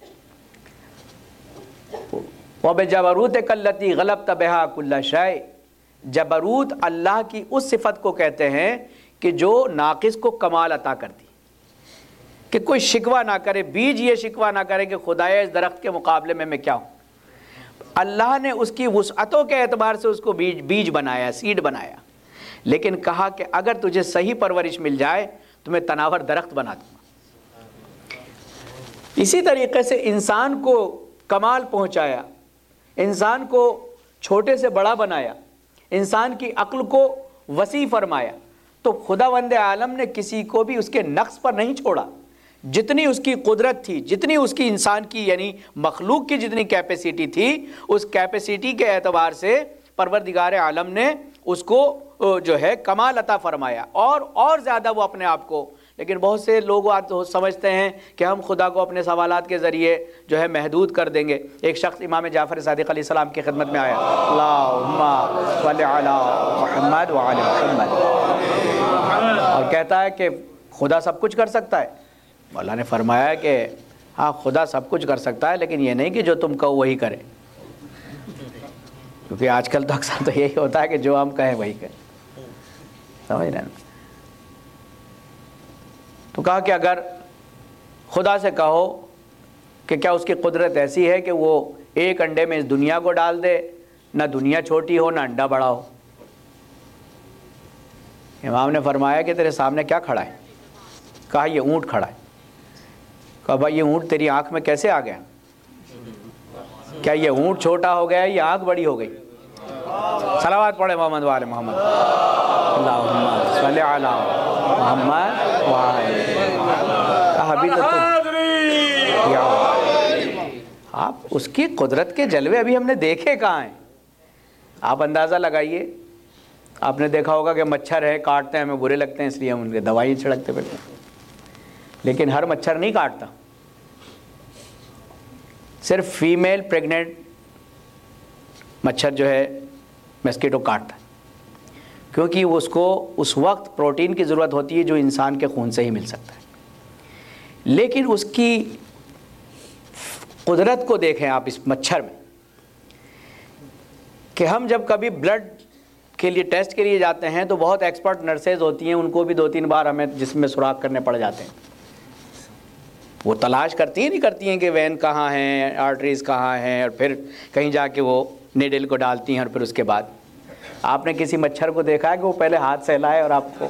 وَبِجَبَرُوتِكَ الَّتِي غَلَبْتَ بِهَا كُلَّ شَيْءٍ۔ جبروت اللہ کی اس صفت کو کہتے ہیں کہ جو ناقص کو کمال عطا کرتی، کہ کوئی شکوہ نہ کرے، بیج یہ شکوہ نہ کرے کہ خدایا اس درخت کے مقابلے میں کیا ہوں۔ اللہ نے اس کی وسعتوں کے اعتبار سے اس کو بیج بنایا، سیڈ بنایا، لیکن کہا کہ اگر تجھے صحیح پرورش مل جائے تو میں تناور درخت بنا دوں گا۔ اسی طریقے سے انسان کو کمال پہنچایا، انسان کو چھوٹے سے بڑا بنایا، انسان کی عقل کو وسیع فرمایا، تو خداوند عالم نے کسی کو بھی اس کے نقص پر نہیں چھوڑا۔ جتنی اس کی قدرت تھی، جتنی اس کی انسان کی یعنی مخلوق کی جتنی کیپیسٹی تھی، اس کیپیسٹی کے اعتبار سے پروردگار عالم نے اس کو جو ہے کمال عطا فرمایا، اور زیادہ وہ اپنے آپ کو۔ لیکن بہت سے لوگ سمجھتے ہیں کہ ہم خدا کو اپنے سوالات کے ذریعے جو ہے محدود کر دیں گے۔ ایک شخص امام جعفر صادق علیہ السلام کی خدمت میں آیا، اللہم صلی علی محمد وعلی محمد، اور کہتا ہے کہ خدا سب کچھ کر سکتا ہے۔ اللہ نے فرمایا کہ ہاں خدا سب کچھ کر سکتا ہے، لیکن یہ نہیں کہ جو تم کہو وہی کرے، کیونکہ آج کل تو اکثر تو یہی ہوتا ہے کہ جو ہم کہیں وہی کریں، سمجھ رہے ہیں۔ تو کہا کہ اگر خدا سے کہو کہ کیا اس کی قدرت ایسی ہے کہ وہ ایک انڈے میں اس دنیا کو ڈال دے، نہ دنیا چھوٹی ہو نہ انڈا بڑا ہو۔ امام نے فرمایا کہ تیرے سامنے کیا کھڑا ہے؟ کہا یہ اونٹ کھڑا ہے۔ کہا بھائی یہ اونٹ تیری آنکھ میں کیسے آ گیا؟ کیا یہ اونٹ چھوٹا ہو گیا یا آنکھ بڑی ہو گئی؟ صلوات پڑھے محمد وعلی محمد، اللہم صلی علی محمد وعلی۔ ابھی تو آپ اس کی قدرت کے جلوے ابھی ہم نے دیکھے کہاں ہیں؟ آپ اندازہ لگائیے، آپ نے دیکھا ہوگا کہ مچھر ہے، کاٹتے ہیں، ہمیں برے لگتے ہیں، اس لیے ہم ان کے دوائی چھڑکتے پھرتے ہیں، لیکن ہر مچھر نہیں کاٹتا، صرف فیمیل پریگننٹ مچھر جو ہے مسکیٹو کاٹتا ہے، کیونکہ اس کو اس وقت پروٹین کی ضرورت ہوتی ہے جو انسان کے خون سے ہی مل سکتا ہے۔ لیکن اس کی قدرت کو دیکھیں آپ اس مچھر میں، کہ ہم جب کبھی بلڈ کے لیے ٹیسٹ کے لیے جاتے ہیں تو بہت ایکسپرٹ نرسز ہوتی ہیں، ان کو بھی 2-3 بار ہمیں جسم میں سوراخ کرنے پڑ جاتے ہیں۔ وہ تلاش کرتی ہیں، نہیں کرتی ہیں کہ وین کہاں ہیں، آرٹریز کہاں ہیں، اور پھر کہیں جا کے وہ نیڈل کو ڈالتی ہیں، اور پھر اس کے بعد آپ نے کسی مچھر کو دیکھا ہے کہ وہ پہلے ہاتھ سے ہلائے اور آپ کو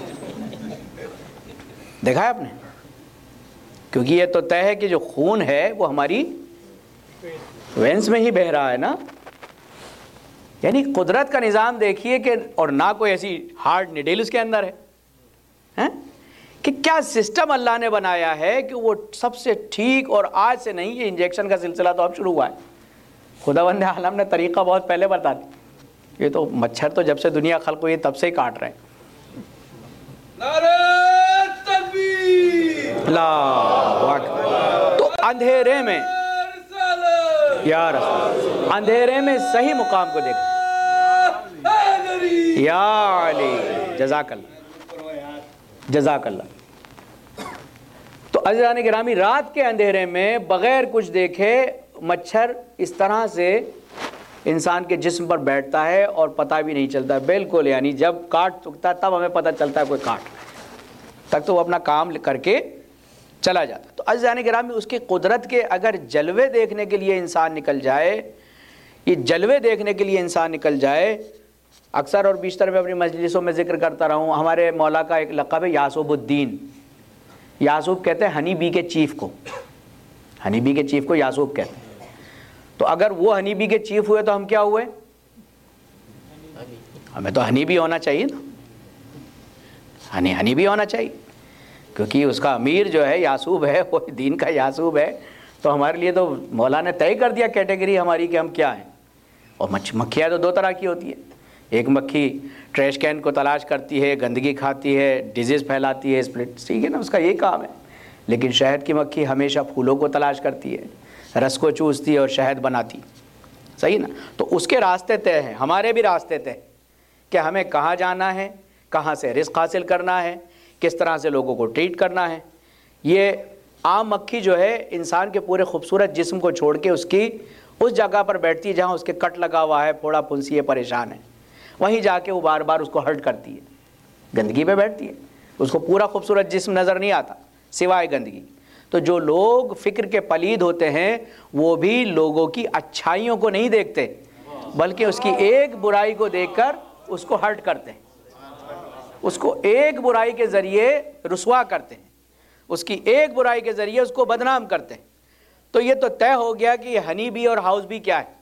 دیکھا ہے آپ نے؟ کیونکہ یہ تو طے ہے کہ جو خون ہے وہ ہماری وینس میں ہی بہہ رہا ہے نا۔ یعنی قدرت کا نظام دیکھیے کہ، اور نہ کوئی ایسی ہارڈ نیڈل اس کے اندر ہے کہ کیا سسٹم اللہ نے بنایا ہے کہ وہ سب سے ٹھیک، اور آج سے نہیں، یہ انجیکشن کا سلسلہ تو اب شروع ہوا ہے، خداوند عالم نے طریقہ بہت پہلے بتا دیا۔ یہ تو مچھر تو جب سے دنیا خلق ہوئی تب سے ہی کاٹ رہے ہیں۔ نعرہ تکبیر، اللہ اکبر۔ تو اندھیرے میں یا رسول، اندھیرے میں صحیح مقام کو دیکھ، یا علی، جزاک اللہ، جزاک اللہ۔ عزیزان گرامی رات کے اندھیرے میں بغیر کچھ دیکھے مچھر اس طرح سے انسان کے جسم پر بیٹھتا ہے اور پتہ بھی نہیں چلتا بالکل، یعنی جب کاٹ چکتا ہے تب ہمیں پتہ چلتا ہے کوئی کاٹ تک تو وہ اپنا کام کر کے چلا جاتا. تو عزیزان گرامی اس کی قدرت کے اگر جلوے دیکھنے کے لیے انسان نکل جائے، یہ جلوے دیکھنے کے لیے انسان نکل جائے. اکثر اور بیشتر میں اپنی مجلسوں میں ذکر کرتا رہا ہوں، ہمارے مولا کا ایک لقب ہے یعصوب الدین. یعصوب کہتے ہیں ہنی بی کے چیف کو، ہنی بی کے چیف کو یعصوب کہتے ہیں. تو اگر وہ ہنی بی کے چیف ہوئے تو ہم کیا ہوئے؟ ہمیں تو ہنی بی ہونا چاہیے نا، ہنی بی ہونا چاہیے، کیونکہ اس کا امیر جو ہے یعصوب ہے، وہ دین کا یعصوب ہے. تو ہمارے لیے تو مولا نے طے کر دیا کیٹیگری ہماری کہ ہم کیا ہیں. اور مکھیاں تو دو طرح کی ہوتی ہیں، ایک مکھی ٹریش کین کو تلاش کرتی ہے، گندگی کھاتی ہے، ڈیزیز پھیلاتی ہے، اسپلٹ، ٹھیک ہے نا، اس کا یہ کام ہے. لیکن شہد کی مکھی ہمیشہ پھولوں کو تلاش کرتی ہے، رس کو چوستی ہے اور شہد بناتی، صحیح نا. تو اس کے راستے طے ہیں، ہمارے بھی راستے طے کہ ہمیں کہاں جانا ہے، کہاں سے رزق حاصل کرنا ہے، کس طرح سے لوگوں کو ٹریٹ کرنا ہے. یہ عام مکھی جو ہے انسان کے پورے خوبصورت جسم کو چھوڑ کے اس جگہ پر بیٹھتی ہے جہاں اس کے کٹ لگا ہوا ہے، پھوڑا پھنسی ہے، پریشان ہے، وہیں جا کے وہ بار بار اس کو ہرٹ کرتی ہے. گندگی پہ بیٹھتی ہے، اس کو پورا خوبصورت جسم نظر نہیں آتا سوائے گندگی. تو جو لوگ فکر کے پلید ہوتے ہیں وہ بھی لوگوں کی اچھائیوں کو نہیں دیکھتے بلکہ اس کی ایک برائی کو دیکھ کر اس کو ہرٹ کرتے ہیں، اس کو ایک برائی کے ذریعے رسوا کرتے ہیں، اس کی ایک برائی کے ذریعے اس کو بدنام کرتے ہیں. تو یہ تو طے ہو گیا کہ یہ ہنی بی اور ہاؤس بی کیا ہے.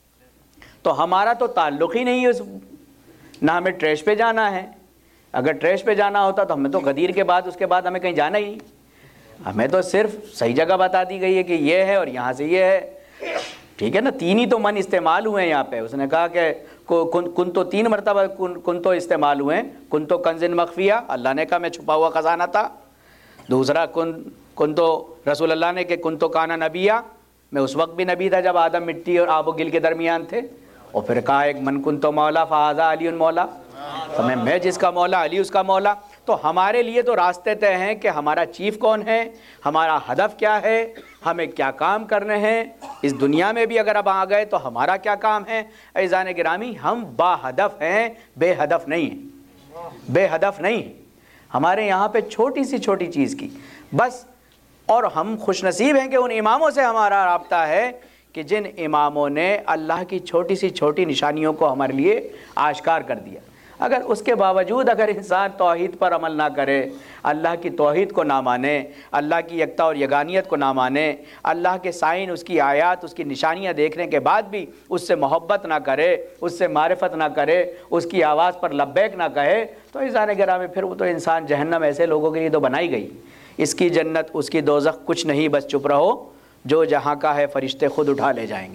تو ہمارا تو تعلق ہی نہیں ہے نہ ہمیں ٹریش پہ جانا ہے. اگر ٹریش پہ جانا ہوتا تو ہمیں تو غدیر کے بعد اس کے بعد ہمیں کہیں جانا ہی نہیں. ہمیں تو صرف صحیح جگہ بتا دی گئی ہے کہ یہ ہے اور یہاں سے یہ ہے، ٹھیک ہے نا. تین ہی تو من استعمال ہوئے ہیں یہاں پہ. اس نے کہا کہ کن تو تین مرتبہ کن تو استعمال ہوئے ہیں. کن تو کنزن مخفیہ، اللہ نے کہا میں چھپا ہوا خزانہ تھا. دوسرا کن تو رسول اللہ نے کہ کن تو کانا نبیہ، میں اس وقت بھی نبی تھا جب آدم مٹی اور آب و گل کے درمیان تھے. اور پھر کہا ایک من کن تو مولا فہذا علی مولا، تو میں جس کا مولا علی اس کا مولا. تو ہمارے لیے تو راستے طے ہیں کہ ہمارا چیف کون ہے، ہمارا ہدف کیا ہے، ہمیں کیا کام کرنے ہیں اس دنیا میں بھی. اگر اب آ گئے تو ہمارا کیا کام ہے. عزیزان گرامی ہم با ہدف ہیں، بے ہدف نہیں ہیں، بے ہدف نہیں ہیں. ہمارے یہاں پہ چھوٹی سی چھوٹی چیز کی بس، اور ہم خوش نصیب ہیں کہ ان اماموں سے ہمارا رابطہ ہے کہ جن اماموں نے اللہ کی چھوٹی سی چھوٹی نشانیوں کو ہمارے لیے آشکار کر دیا. اگر اس کے باوجود اگر انسان توحید پر عمل نہ کرے، اللہ کی توحید کو نہ مانے، اللہ کی یکتا اور یگانیت کو نہ مانے، اللہ کے سائن، اس کی آیات، اس کی نشانیاں دیکھنے کے بعد بھی اس سے محبت نہ کرے، اس سے معرفت نہ کرے، اس کی آواز پر لبیک نہ کہے، تو عزیزان گرامی پھر وہ تو انسان جہنم ایسے لوگوں کے لیے تو بنائی گئی. اس کی جنت اس کی دوزخ کچھ نہیں، بس چپ رہو، جو جہاں کا ہے فرشتے خود اٹھا لے جائیں گے.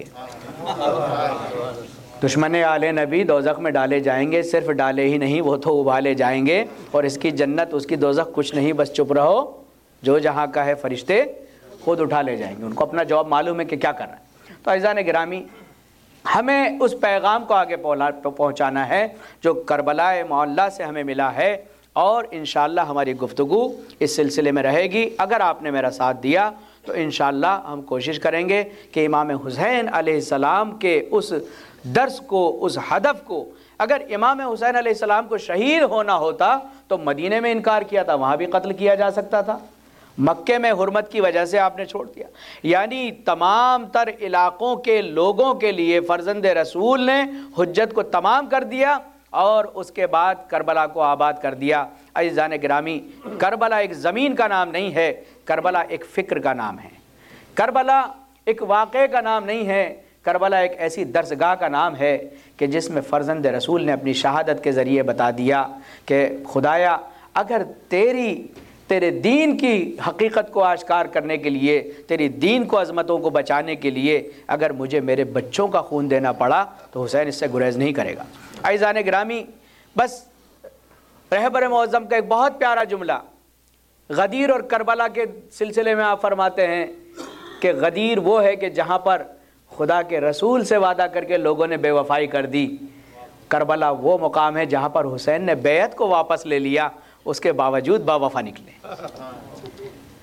دشمن آل نبی دوزخ میں ڈالے جائیں گے، صرف ڈالے ہی نہیں وہ تو ابالے جائیں گے. اور اس کی جنت اس کی دوزخ کچھ نہیں، بس چپ رہو، جو جہاں کا ہے فرشتے خود اٹھا لے جائیں گے. ان کو اپنا جواب معلوم ہے کہ کیا کرنا ہے. تو عزیزان گرامی ہمیں اس پیغام کو آگے پہنچانا ہے جو کربلا معلیٰ سے ہمیں ملا ہے، اور انشاءاللہ ہماری گفتگو اس سلسلے میں رہے گی. اگر آپ نے میرا ساتھ دیا تو انشاءاللہ ہم کوشش کریں گے کہ امام حسین علیہ السلام کے اس درس کو، اس ہدف کو، اگر امام حسین علیہ السلام کو شہید ہونا ہوتا تو مدینے میں انکار کیا تھا، وہاں بھی قتل کیا جا سکتا تھا. مکے میں حرمت کی وجہ سے آپ نے چھوڑ دیا. یعنی تمام تر علاقوں کے لوگوں کے لیے فرزند رسول نے حجت کو تمام کر دیا اور اس کے بعد کربلا کو آباد کر دیا. عزیزان گرامی کربلا ایک زمین کا نام نہیں ہے، کربلا ایک فکر کا نام ہے. کربلا ایک واقعے کا نام نہیں ہے، کربلا ایک ایسی درسگاہ کا نام ہے کہ جس میں فرزند رسول نے اپنی شہادت کے ذریعے بتا دیا کہ خدایا اگر تیرے دین کی حقیقت کو آشکار کرنے کے لیے، تیری دین کو، عظمتوں کو بچانے کے لیے اگر مجھے میرے بچوں کا خون دینا پڑا تو حسین اس سے گریز نہیں کرے گا. عزیزان گرامی بس رہبر معظم کا ایک بہت پیارا جملہ غدیر اور کربلا کے سلسلے میں آپ فرماتے ہیں کہ غدیر وہ ہے کہ جہاں پر خدا کے رسول سے وعدہ کر کے لوگوں نے بے وفائی کر دی. کربلا وہ مقام ہے جہاں پر حسین نے بیعت کو واپس لے لیا، اس کے باوجود با وفا نکلے.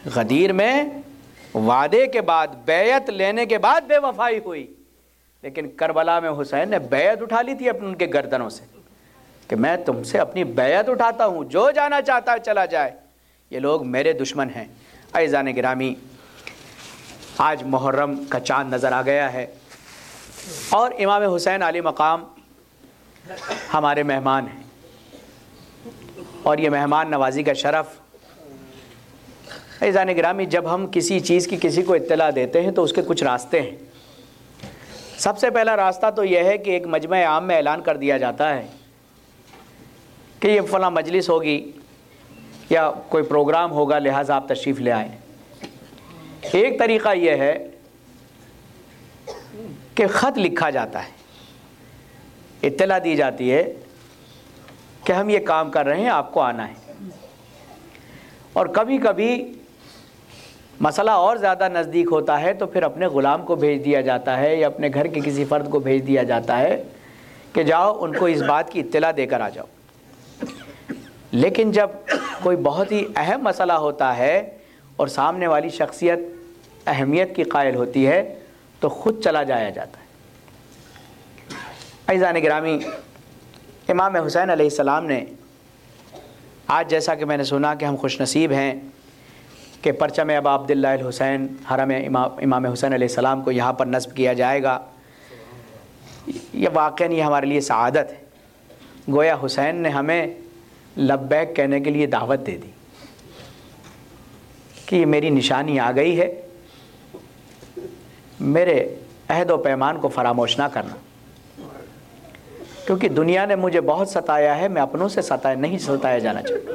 غدیر میں وعدے کے بعد، بیعت لینے کے بعد بے وفائی ہوئی، لیکن کربلا میں حسین نے بیعت اٹھا لی تھی ان کے گردنوں سے کہ میں تم سے اپنی بیعت اٹھاتا ہوں، جو جانا چاہتا ہے چلا جائے، یہ لوگ میرے دشمن ہیں۔ عزیزان گرامی، آج محرم کا چاند نظر آ گیا ہے اور امام حسین علی مقام ہمارے مہمان ہیں، اور یہ مہمان نوازی کا شرف۔ عزیزان گرامی، جب ہم کسی چیز کی کسی کو اطلاع دیتے ہیں تو اس کے کچھ راستے ہیں۔ سب سے پہلا راستہ تو یہ ہے کہ ایک مجمع عام میں اعلان کر دیا جاتا ہے کہ یہ فلاں مجلس ہوگی یا کوئی پروگرام ہوگا، لہٰذا آپ تشریف لے آئیں۔ ایک طریقہ یہ ہے کہ خط لکھا جاتا ہے، اطلاع دی جاتی ہے کہ ہم یہ کام کر رہے ہیں، آپ کو آنا ہے۔ اور کبھی کبھی مسئلہ اور زیادہ نزدیک ہوتا ہے تو پھر اپنے غلام کو بھیج دیا جاتا ہے یا اپنے گھر کے کسی فرد کو بھیج دیا جاتا ہے کہ جاؤ ان کو اس بات کی اطلاع دے کر آ جاؤ۔ لیکن جب کوئی بہت ہی اہم مسئلہ ہوتا ہے اور سامنے والی شخصیت اہمیت کی قائل ہوتی ہے تو خود چلا جایا جاتا ہے۔ عزیزان گرامی، امام حسین علیہ السلام نے آج، جیسا کہ میں نے سنا کہ ہم خوش نصیب ہیں کہ پرچم ابا عبداللہ الحسین حرم امام حسین علیہ السلام کو یہاں پر نصب کیا جائے گا، یہ واقعاً یہ ہمارے لیے سعادت ہے۔ گویا حسین نے ہمیں لبیک کہنے کے لیے دعوت دے دی کہ یہ میری نشانی آ گئی ہے، میرے عہد و پیمان کو فراموش نہ کرنا، کیونکہ دنیا نے مجھے بہت ستایا ہے، میں اپنوں سے نہیں ستایا جانا چاہتا۔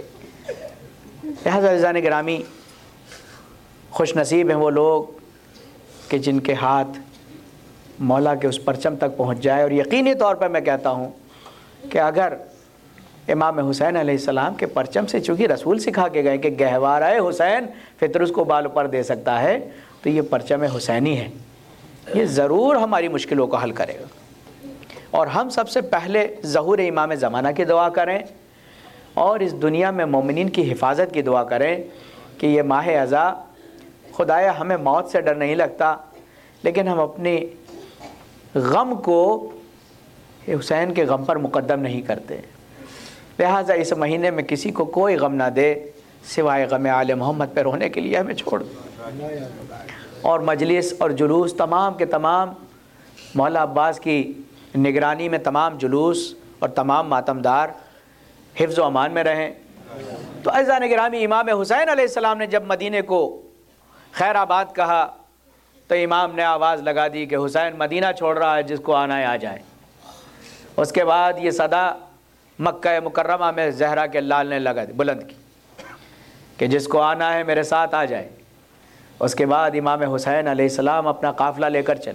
لہٰذا عزیزان گرامی، خوش نصیب ہیں وہ لوگ کہ جن کے ہاتھ مولا کے اس پرچم تک پہنچ جائے۔ اور یقینی طور پر میں کہتا ہوں کہ اگر امام حسین علیہ السلام کے پرچم سے، چونکہ رسول سکھا کے گئے کہ گہوارہ حسین فطر اس کو بال پر دے سکتا ہے، تو یہ پرچم حسینی ہے، یہ ضرور ہماری مشکلوں کو حل کرے گا۔ اور ہم سب سے پہلے ظہور امام زمانہ کی دعا کریں اور اس دنیا میں مومنین کی حفاظت کی دعا کریں کہ یہ ماہ اذا، خدایا ہمیں موت سے ڈر نہیں لگتا، لیکن ہم اپنے غم کو حسین کے غم پر مقدم نہیں کرتے، لہٰذا اس مہینے میں کسی کو کوئی غم نہ دے سوائے غم آل محمد پہ رونے کے لیے ہمیں چھوڑ دے۔ اور مجلس اور جلوس تمام کے تمام مولا عباس کی نگرانی میں تمام جلوس اور تمام ماتمدار حفظ و امان میں رہیں۔ تو عزیزان گرامی، امام حسین علیہ السلام نے جب مدینے کو خیر آباد کہا تو امام نے آواز لگا دی کہ حسین مدینہ چھوڑ رہا ہے، جس کو آنا ہے آ جائے۔ اس کے بعد یہ صدا مکہ مکرمہ میں زہرا کے لال نے بلند کی کہ جس کو آنا ہے میرے ساتھ آ جائے۔ اس کے بعد امام حسین علیہ السلام اپنا قافلہ لے کر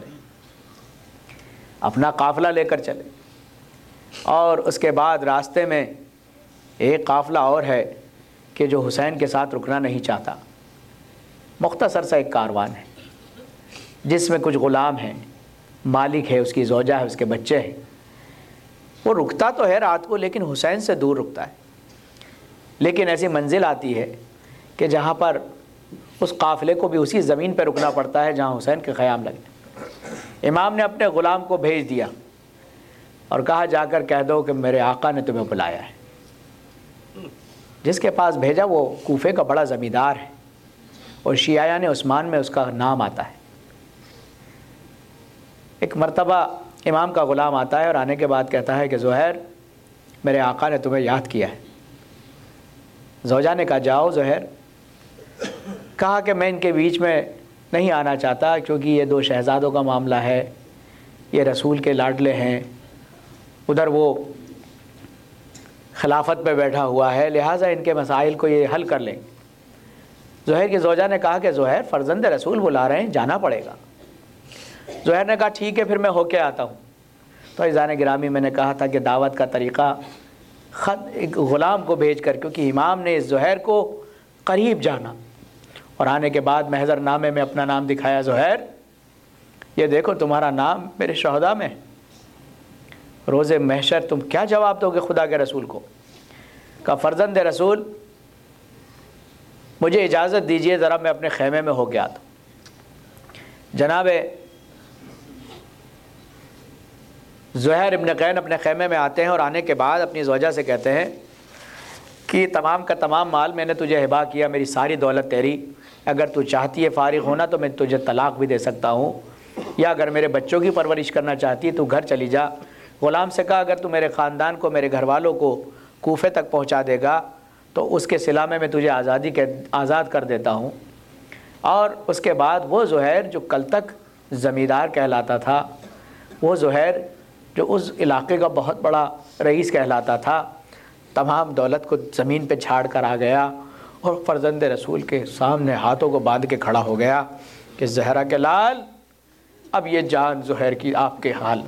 چلے، اور اس کے بعد راستے میں ایک قافلہ اور ہے کہ جو حسین کے ساتھ رکنا نہیں چاہتا۔ مختصر سا ایک کاروان ہے جس میں کچھ غلام ہیں، مالک ہے، اس کی زوجہ ہے، اس کے بچے ہیں۔ وہ رکتا تو ہے رات کو، لیکن حسین سے دور رکتا ہے۔ لیکن ایسی منزل آتی ہے کہ جہاں پر اس قافلے کو بھی اسی زمین پہ رکنا پڑتا ہے جہاں حسین کے قیام لگے۔ امام نے اپنے غلام کو بھیج دیا اور کہا جا کر کہہ دو کہ میرے آقا نے تمہیں بلایا ہے۔ جس کے پاس بھیجا وہ کوفے کا بڑا زمیندار ہے اور شیعیان عثمان میں اس کا نام آتا ہے۔ ایک مرتبہ امام کا غلام آتا ہے اور آنے کے بعد کہتا ہے کہ زہیر، میرے آقا نے تمہیں یاد کیا ہے۔ زوجہ نے کہا جاؤ زہیر۔ کہا کہ میں ان کے بیچ میں نہیں آنا چاہتا کیونکہ یہ دو شہزادوں کا معاملہ ہے، یہ رسول کے لاڈلے ہیں، ادھر وہ خلافت پہ بیٹھا ہوا ہے، لہٰذا ان کے مسائل کو یہ حل کر لیں۔ زہیر کی زوجہ نے کہا کہ زہیر فرزند رسول بلا رہے ہیں، جانا پڑے گا۔ زہیر نے کہا ٹھیک ہے، پھر میں ہو کے آتا ہوں۔ تو عزیزان گرامی، میں نے کہا تھا کہ دعوت کا طریقہ خط ایک غلام کو بھیج کر، کیونکہ امام نے زہیر کو قریب جانا اور آنے کے بعد محضر نامے میں اپنا نام دکھایا، زہیر یہ دیکھو تمہارا نام میرے شہداء میں، روز محشر تم کیا جواب دو گے خدا کے رسول کو؟ کہا فرزند رسول مجھے اجازت دیجیے ذرا میں اپنے خیمے میں ہو کے آتا ہوں۔ جناب زہیر ابن قین اپنے خیمے میں آتے ہیں اور آنے کے بعد اپنی زوجہ سے کہتے ہیں کہ تمام کا تمام مال میں نے تجھے ہبہ کیا، میری ساری دولت تیری، اگر تو چاہتی ہے فارغ ہونا تو میں تجھے طلاق بھی دے سکتا ہوں، یا اگر میرے بچوں کی پرورش کرنا چاہتی ہے تو گھر چلی جا۔ غلام سے کہا اگر تو میرے خاندان کو، میرے گھر والوں کو کوفے تک پہنچا دے گا تو اس کے صلہ میں تجھے آزاد کر دیتا ہوں۔ اور اس کے بعد وہ زہیر جو کل تک زمیندار کہلاتا تھا، وہ زہیر جو اس علاقے کا بہت بڑا رئیس کہلاتا تھا، تمام دولت کو زمین پہ جھاڑ کر آ گیا اور فرزند رسول کے سامنے ہاتھوں کو باندھ کے کھڑا ہو گیا کہ زہرا کے لال، اب یہ جان زہیر کی آپ کے حال۔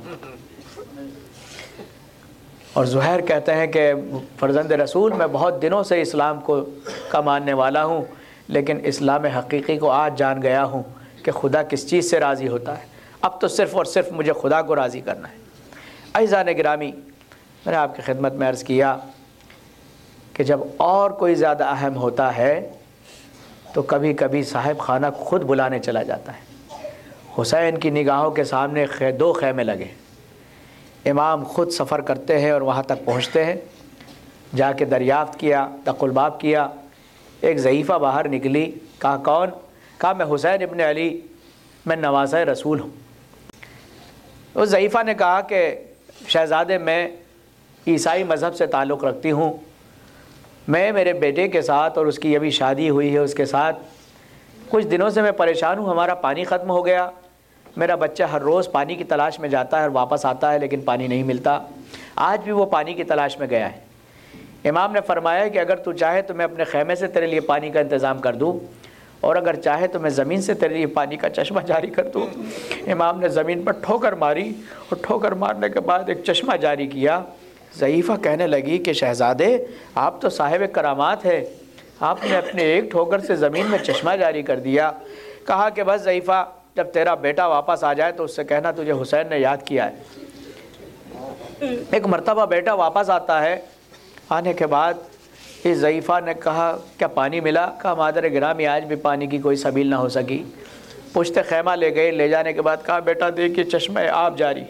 اور زہیر کہتے ہیں کہ فرزند رسول میں بہت دنوں سے اسلام کا ماننے والا ہوں، لیکن اسلام حقیقی کو آج جان گیا ہوں کہ خدا کس چیز سے راضی ہوتا ہے، اب تو صرف اور صرف مجھے خدا کو راضی کرنا ہے۔ اعزان گرامی، میں نے آپ کی خدمت میں عرض کیا کہ جب اور کوئی زیادہ اہم ہوتا ہے تو کبھی کبھی صاحب خانہ خود بلانے چلا جاتا ہے۔ حسین کی نگاہوں کے سامنے 2 خیمے لگے، امام خود سفر کرتے ہیں اور وہاں تک پہنچتے ہیں، جا کے دریافت کیا، دق الباب کیا، ایک ضعیفہ باہر نکلی، کہا کون؟ کہا میں حسین ابن علی، میں نواسہ رسول ہوں۔ اس ضعیفہ نے کہا کہ شہزادے میں عیسائی مذہب سے تعلق رکھتی ہوں، میں میرے بیٹے کے ساتھ اور اس کی ابھی شادی ہوئی ہے اس کے ساتھ کچھ دنوں سے میں پریشان ہوں، ہمارا پانی ختم ہو گیا، میرا بچہ ہر روز پانی کی تلاش میں جاتا ہے اور واپس آتا ہے لیکن پانی نہیں ملتا، آج بھی وہ پانی کی تلاش میں گیا ہے۔ امام نے فرمایا کہ اگر تو چاہے تو میں اپنے خیمے سے تیرے لیے پانی کا انتظام کر دوں، اور اگر چاہے تو میں زمین سے تیرے لیے پانی کا چشمہ جاری کر دوں۔ امام نے زمین پر ٹھوکر ماری اور ٹھوکر مارنے کے بعد ایک چشمہ جاری کیا۔ ضعیفہ کہنے لگی کہ شہزادے آپ تو صاحب کرامات ہے، آپ نے اپنے ایک ٹھوکر سے زمین میں چشمہ جاری کر دیا۔ کہا کہ بس ضعیفہ، جب تیرا بیٹا واپس آ جائے تو اس سے کہنا تجھے حسین نے یاد کیا ہے۔ ایک مرتبہ بیٹا واپس آتا ہے، آنے کے بعد اس ضعیفہ نے کہا کیا پانی ملا؟ کہا مادر گرامی آج بھی پانی کی کوئی سبیل نہ ہو سکی۔ پشت خیمہ لے گئے، لے جانے کے بعد کہا بیٹا دیکھیے چشمہ آب جاری۔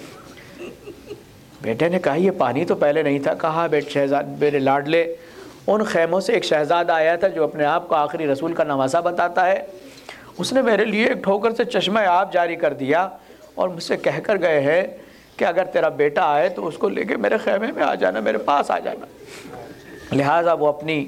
بیٹے نے کہا یہ پانی تو پہلے نہیں تھا۔ کہا میرے لاڈلے، ان خیموں سے ایک شہزادہ آیا تھا جو اپنے آپ کو آخری رسول کا نواسہ بتاتا ہے، اس نے میرے لیے ایک ٹھوکر سے چشمہ آب جاری کر دیا اور مجھ سے کہہ کر گئے ہیں کہ اگر تیرا بیٹا آئے تو اس کو لے کے میرے خیمے میں آ جانا، میرے پاس آ جانا۔ لہٰذا وہ اپنی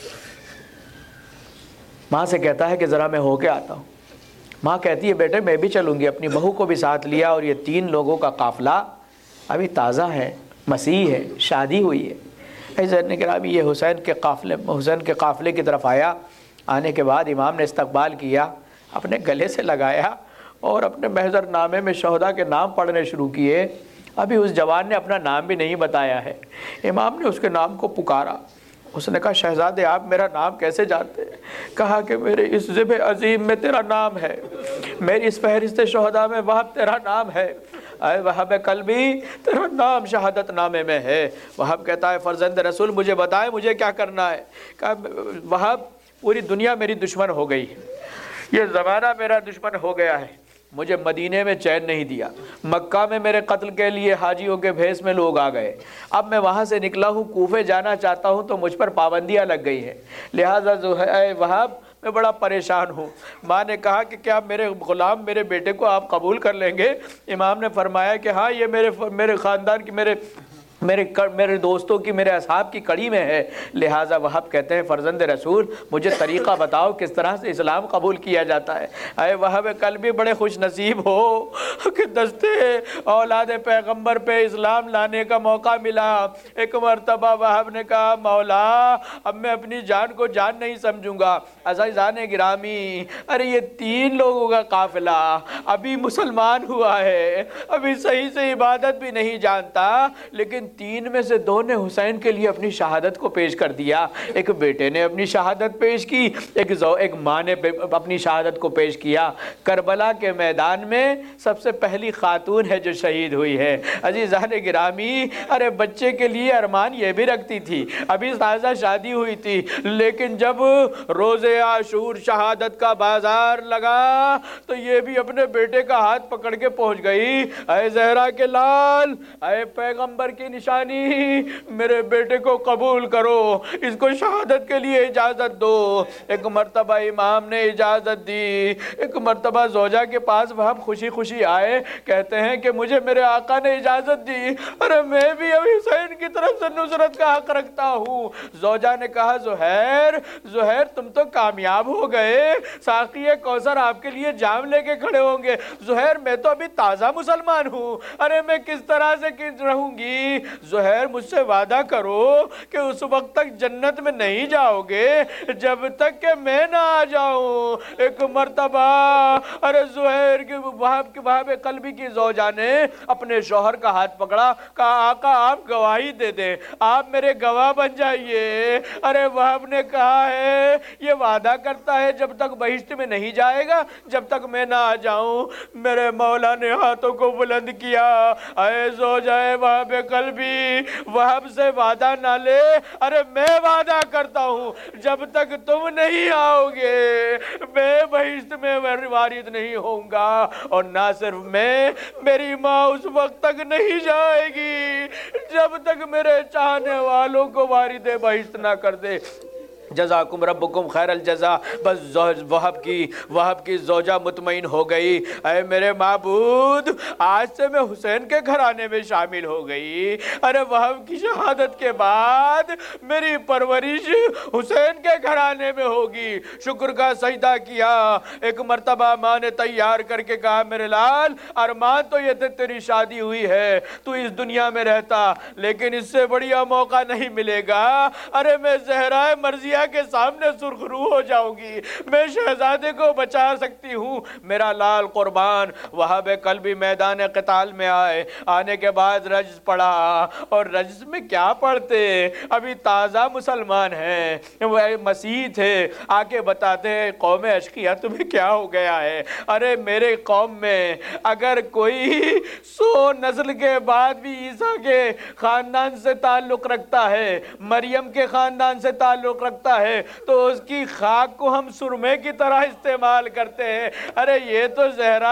ماں سے کہتا ہے کہ ذرا میں ہو کے آتا ہوں۔ ماں کہتی ہے بیٹے میں بھی چلوں گی، اپنی بہو کو بھی ساتھ لیا، اور یہ 3 لوگوں کا قافلہ ابھی تازہ ہے، مسیح ہے، شادی ہوئی ہے۔ حضرت گرامی یہ حسین کے قافلے کی طرف آیا۔ آنے کے بعد امام نے استقبال کیا، اپنے گلے سے لگایا اور اپنے محضر نامے میں شہداء کے نام پڑھنے شروع کیے۔ ابھی اس جوان نے اپنا نام بھی نہیں بتایا ہے، امام نے اس کے نام کو پکارا۔ اس نے کہا شہزادے آپ میرا نام کیسے جانتے ہیں؟ کہا کہ میرے اس ذب عظیم میں تیرا نام ہے، میری اس فہرست شہداء میں وہب تیرا نام ہے، اے وہب قلبی تیرا نام شہادت نامے میں ہے۔ وہب کہتا ہے فرزند رسول مجھے بتائے مجھے کیا کرنا ہے؟ کہا وہب پوری دنیا میری دشمن ہو گئی، یہ زمانہ میرا دشمن ہو گیا ہے، مجھے مدینے میں چین نہیں دیا، مکہ میں میرے قتل کے لیے حاجیوں کے بھیس میں لوگ آ گئے، اب میں وہاں سے نکلا ہوں کوفے جانا چاہتا ہوں تو مجھ پر پابندیاں لگ گئی ہیں، لہٰذا اے وہاب میں بڑا پریشان ہوں۔ ماں نے کہا کہ کیا میرے غلام میرے بیٹے کو آپ قبول کر لیں گے؟ امام نے فرمایا کہ ہاں یہ میرے خاندان کی میرے دوستوں کی میرے اصحاب کی کڑی میں ہے، لہٰذا وہب کہتے ہیں فرزند رسول مجھے طریقہ بتاؤ کس طرح سے اسلام قبول کیا جاتا ہے۔ اے وہب قلبی بڑے خوش نصیب ہو کہ دستے اولاد پیغمبر پہ اسلام لانے کا موقع ملا۔ ایک مرتبہ وہب نے کہا مولا اب میں اپنی جان کو جان نہیں سمجھوں گا۔ عزیزان گرامی ارے یہ 3 لوگوں کا قافلہ ابھی مسلمان ہوا ہے، ابھی صحیح سے عبادت بھی نہیں جانتا، لیکن تین میں سے دو نے حسین کے لیے اپنی شہادت کو پیش کر دیا. ایک بیٹے نے اپنی شہادت پیش کی, ایک ماں نے اپنی شہادت کو پیش کیا. کربلا کے میدان میں سب سے پہلی خاتون ہے جو شہید ہوئی ہے. عزیزان گرامی, ارے بچے کے لیے ارمان یہ بھی رکھتی تھی, ابھی تازہ شادی ہوئی تھی, لیکن جب روز عاشور شہادت کا بازار لگا تو یہ بھی اپنے بیٹے کا ہاتھ پکڑ کے پہنچ گئی. اے زہرا کے لال, اے پیغمبر کی نشانی, میرے بیٹے کو قبول کرو, اس کو شہادت کے لیے اجازت دو. ایک مرتبہ امام نے اجازت دی. ایک مرتبہ زوجہ کے پاس وہ خوشی خوشی آئے, کہتے ہیں کہ مجھے میرے آقا نے اجازت دی, ارے میں بھی اب حسین کی طرف سے نصرت کا حق رکھتا ہوں. زوجہ نے کہا زہیر تم تو کامیاب ہو گئے, ساقی کوثر آپ کے لیے جام لے کے کھڑے ہوں گے. زہیر میں تو ابھی تازہ مسلمان ہوں, ارے میں کس طرح سے رہوں گی. زہیر مجھ سے وعدہ کرو کہ اس وقت تک جنت میں نہیں جاؤ گے جب تک کہ میں نہ آ جاؤں. ایک مرتبہ ارے زہیر کی وہاب قلبی کی زوجہ نے اپنے شوہر کا ہاتھ پکڑا, کہا آقا آپ گواہی دے دیں, آپ میرے گواہ بن جائیے. ارے وہاب نے کہا ہے یہ وعدہ کرتا ہے جب تک بہشت میں نہیں جائے گا جب تک میں نہ آ جاؤں. میرے مولا نے ہاتھوں کو بلند کیا, اے زوجہ وہاب قلبی, وہاب سے وعدہ نہ لے, ارے میں وعدہ کرتا ہوں جب تک تم نہیں آؤ گے میں بہشت میں وارد نہیں ہوں گا, اور نہ صرف میں, میری ماں اس وقت تک نہیں جائے گی جب تک میرے چاہنے والوں کو وارد بہشت نہ کر دے. جزاکم ربکم خیر الجزا. بس وہب کی زوجہ مطمئن ہو گئی, اے میرے معبود آج سے میں حسین کے گھرانے میں شامل ہو گئی. ارے وہب کی شہادت کے بعد میری پرورش حسین کے گھرانے میں ہوگی. شکر کا سجدہ کیا. ایک مرتبہ ماں نے تیار کر کے کہا میرے لال, ارمان تو یہ تھے تیری شادی ہوئی ہے, تو اس دنیا میں رہتا, لیکن اس سے بڑھیا موقع نہیں ملے گا. ارے میں زہرائے مرضیہ کے سامنے سرخرو ہو جاؤں گی, میں شہزادے کو بچا سکتی ہوں. میرا لال قربان. وہاب قلبی میدان قتال میں آنے کے بعد رجز پڑھا, اور رجز میں کیا پڑھتے, ابھی تازہ مسلمان ہیں, وہ مسیح تھے, آ کے بتاتے ہیں قوم اشقیہ تمہیں کیا ہو گیا ہے. ارے میرے قوم میں اگر کوئی 100 نسل کے بعد بھی عیسیٰ کے خاندان سے تعلق رکھتا ہے, مریم کے خاندان سے تعلق رکھتا ہے, تو اس کی خاک کو ہم سرمے کی طرح استعمال کرتے ہیں. ارے یہ تو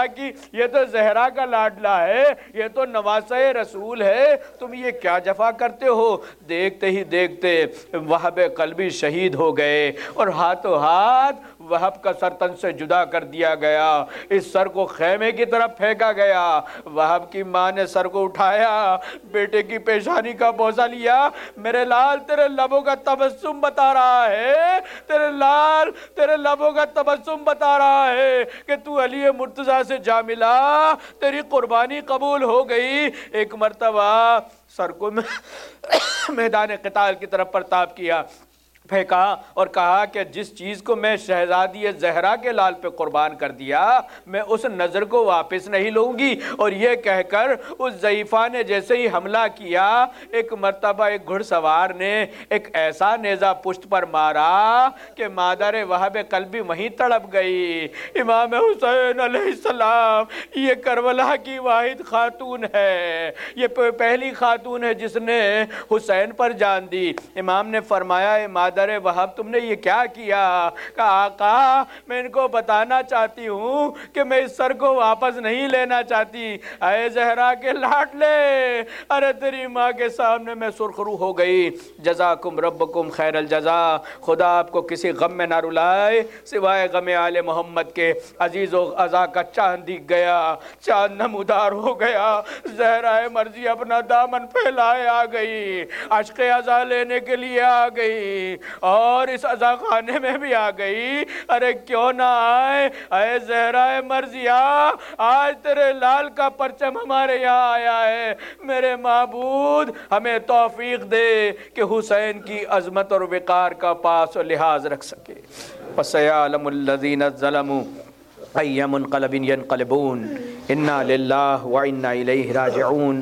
زہرا کا لاڈلا ہے, یہ تو نواسہ رسول ہے, تم یہ کیا جفا کرتے ہو. دیکھتے ہی دیکھتے وہاب قلبی شہید ہو گئے, اور ہاتھوں ہاتھ وہب کا سر تن سے جدا کر دیا گیا. اس سر کو خیمے کی طرف پھینکا گیا. وہب کی ماں نے سر کو اٹھایا, بیٹے کی پیشانی کا بوسہ لیا. میرے لال تیرے لبوں کا تبسم بتا رہا ہے, تیرے لبوں کا تبسم بتا رہا ہے کہ تو علی مرتضیٰ سے جا ملا, تیری قربانی قبول ہو گئی. ایک مرتبہ سر کو میدان قتال کی طرف پرتاب کیا, پھینکا, اور کہا کہ جس چیز کو میں شہزادی زہرا کے لال پہ قربان کر دیا میں اس نظر کو واپس نہیں لوں گی. اور یہ کہہ کر اس ضعیفہ نے جیسے ہی حملہ کیا, ایک مرتبہ ایک گھڑ سوار نے ایک ایسا نیزہ پشت پر مارا کہ مادر وہاب قلبی وہیں تڑپ گئی. امام حسین علیہ السلام یہ کربلا کی واحد خاتون ہے, یہ پہلی خاتون ہے جس نے حسین پر جان دی. امام نے فرمایا مادر وہاب تم نے یہ کیا کیا؟ کہا آقا میں ان کو بتانا چاہتی ہوں کہ میں اس سر کو واپس نہیں لینا چاہتی. اے زہرا کے لاڈلے, ارے تیری ماں کے سامنے میں سرخرو ہو گئی. جزاکم ربکم خیر الجزا. خدا آپ کو کسی غم میں نہ رلائے سوائے غم آل محمد کے. عزیز و عزا کا چاند دکھ گیا, چاند نمودار ہو گیا. زہرا مرضی اپنا دامن پھیلائے آ گئی, عشق عزا لینے کے لیے آ گئی, اور اس عزا خانے میں بھی آ گئی. ارے کیوں نہ آئے. اے زہرا مرضیہ, آج تیرے لال کا پرچم ہمارے یہاں آیا ہے. میرے معبود ہمیں توفیق دے کہ حسین کی عظمت اور وقار کا پاس و لحاظ رکھ سکے. فَسَيَعْلَمُ الَّذِينَ ظَلَمُوا أَيَّ مُنْقَلَبٍ يَنْقَلِبُونَ. إِنَّا لِلَّهِ وَإِنَّا إِلَيْهِ رَاجِعُونَ.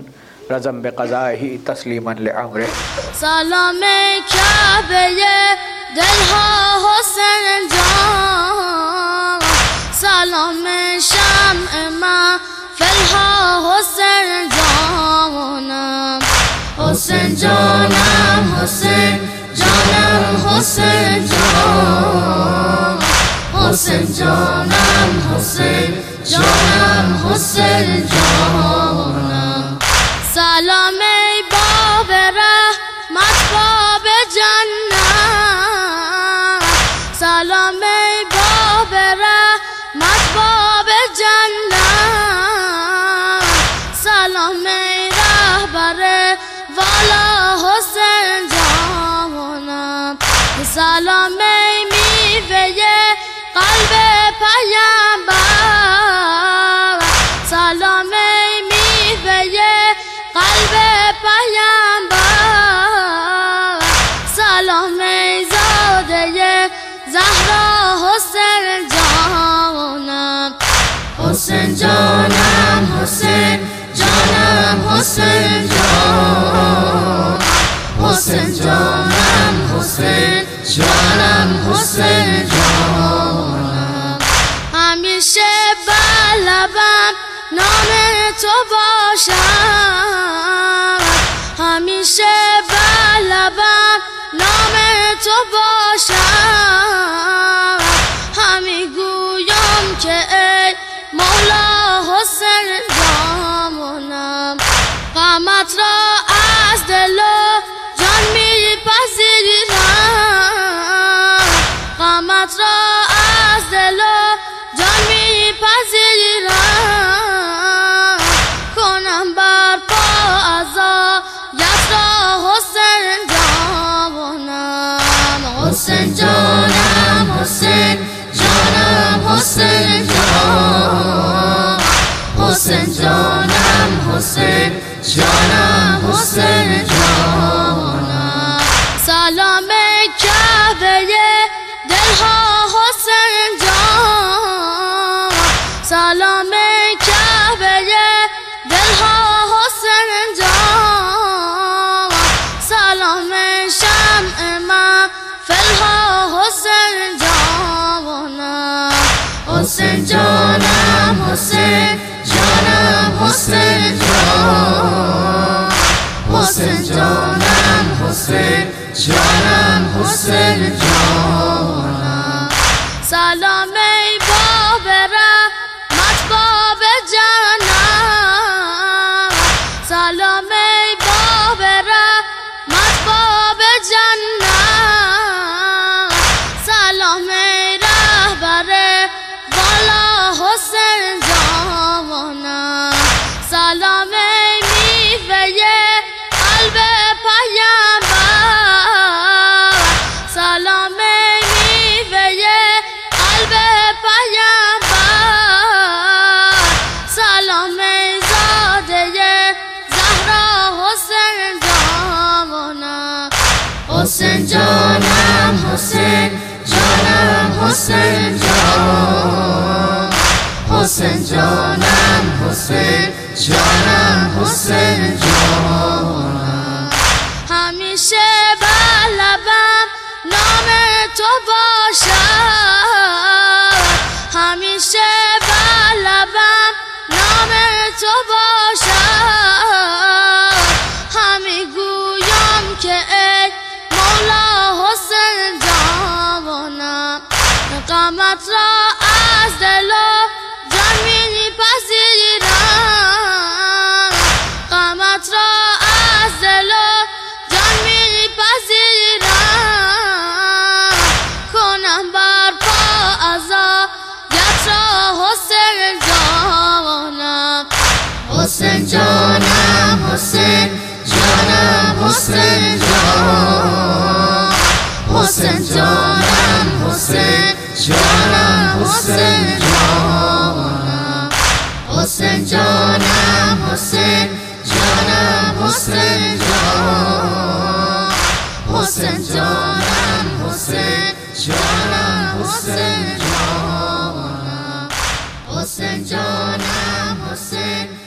रज़म बिक़ज़ाइही तस्लीमन लिअम्रे। سلام کعبه دلها حسین جان سلام شمع محفلها حسین جانم حسین جانم حسین جانم حسین جان حسین جانم حسین جانم حسین جانم سلام ای باب رحمت باب جنت سلام ای باب رحمت باب جنت سلام ای رهبر والا حسین جانم سلام ای میوه قلب پیامبر سلام ای میوه قلب پیامبر سلام ای زاده زهرا حسین جانم حسین جانم حسین جانم حسین جان حسین جانم حسین جانم حسین جانم همیشه بلبم نام تو باشم همیشه بلبم نام تو باشم همی گویم که ای مولا حسین جانم غمت را از دل و جان میپذیرم غمت را از دل و جان میپذیرم کنم برپا عزایت را حسین جانم حسین جانم حسین جانم حسین جان حسین جانم حسین جانم حسین جانم سلام کعبه دلها حسین جان سلام کعبه دلها حسین جان سلام شمع محفلها حسین جانم حسین جانم حسین جانم حسین جان حسین جانم حسین جانم حسین جانم سلام ای باب رحمت باب جنت سلام ای باب رحمت باب جنت سلام ای رهبر والا حسین جانم سلام ای میوه قلب پیامبر سلام ای میوه قلب پیامبر سلام ای زاده زهرا حسین جانم حسین جانم حسین جانم حسین جان حسین جانم حسین جانم حسین جانم همیشه بلبم نام تو باشم همیشه بلبم نام تو باشم همی گویم که ای مولا حسین جانم غمت را از دل و جان میپذیرم غمت را از دل و جان میپذیرم کنم برپا عزایت را حسین جانم حسین جانم حسین جانم حسین جان حسین جانم حسین جانم حسین جانم حسین جانم حسین جانم حسین جان حسین جانم حسین جانم حسین جانم حسین جانم حسین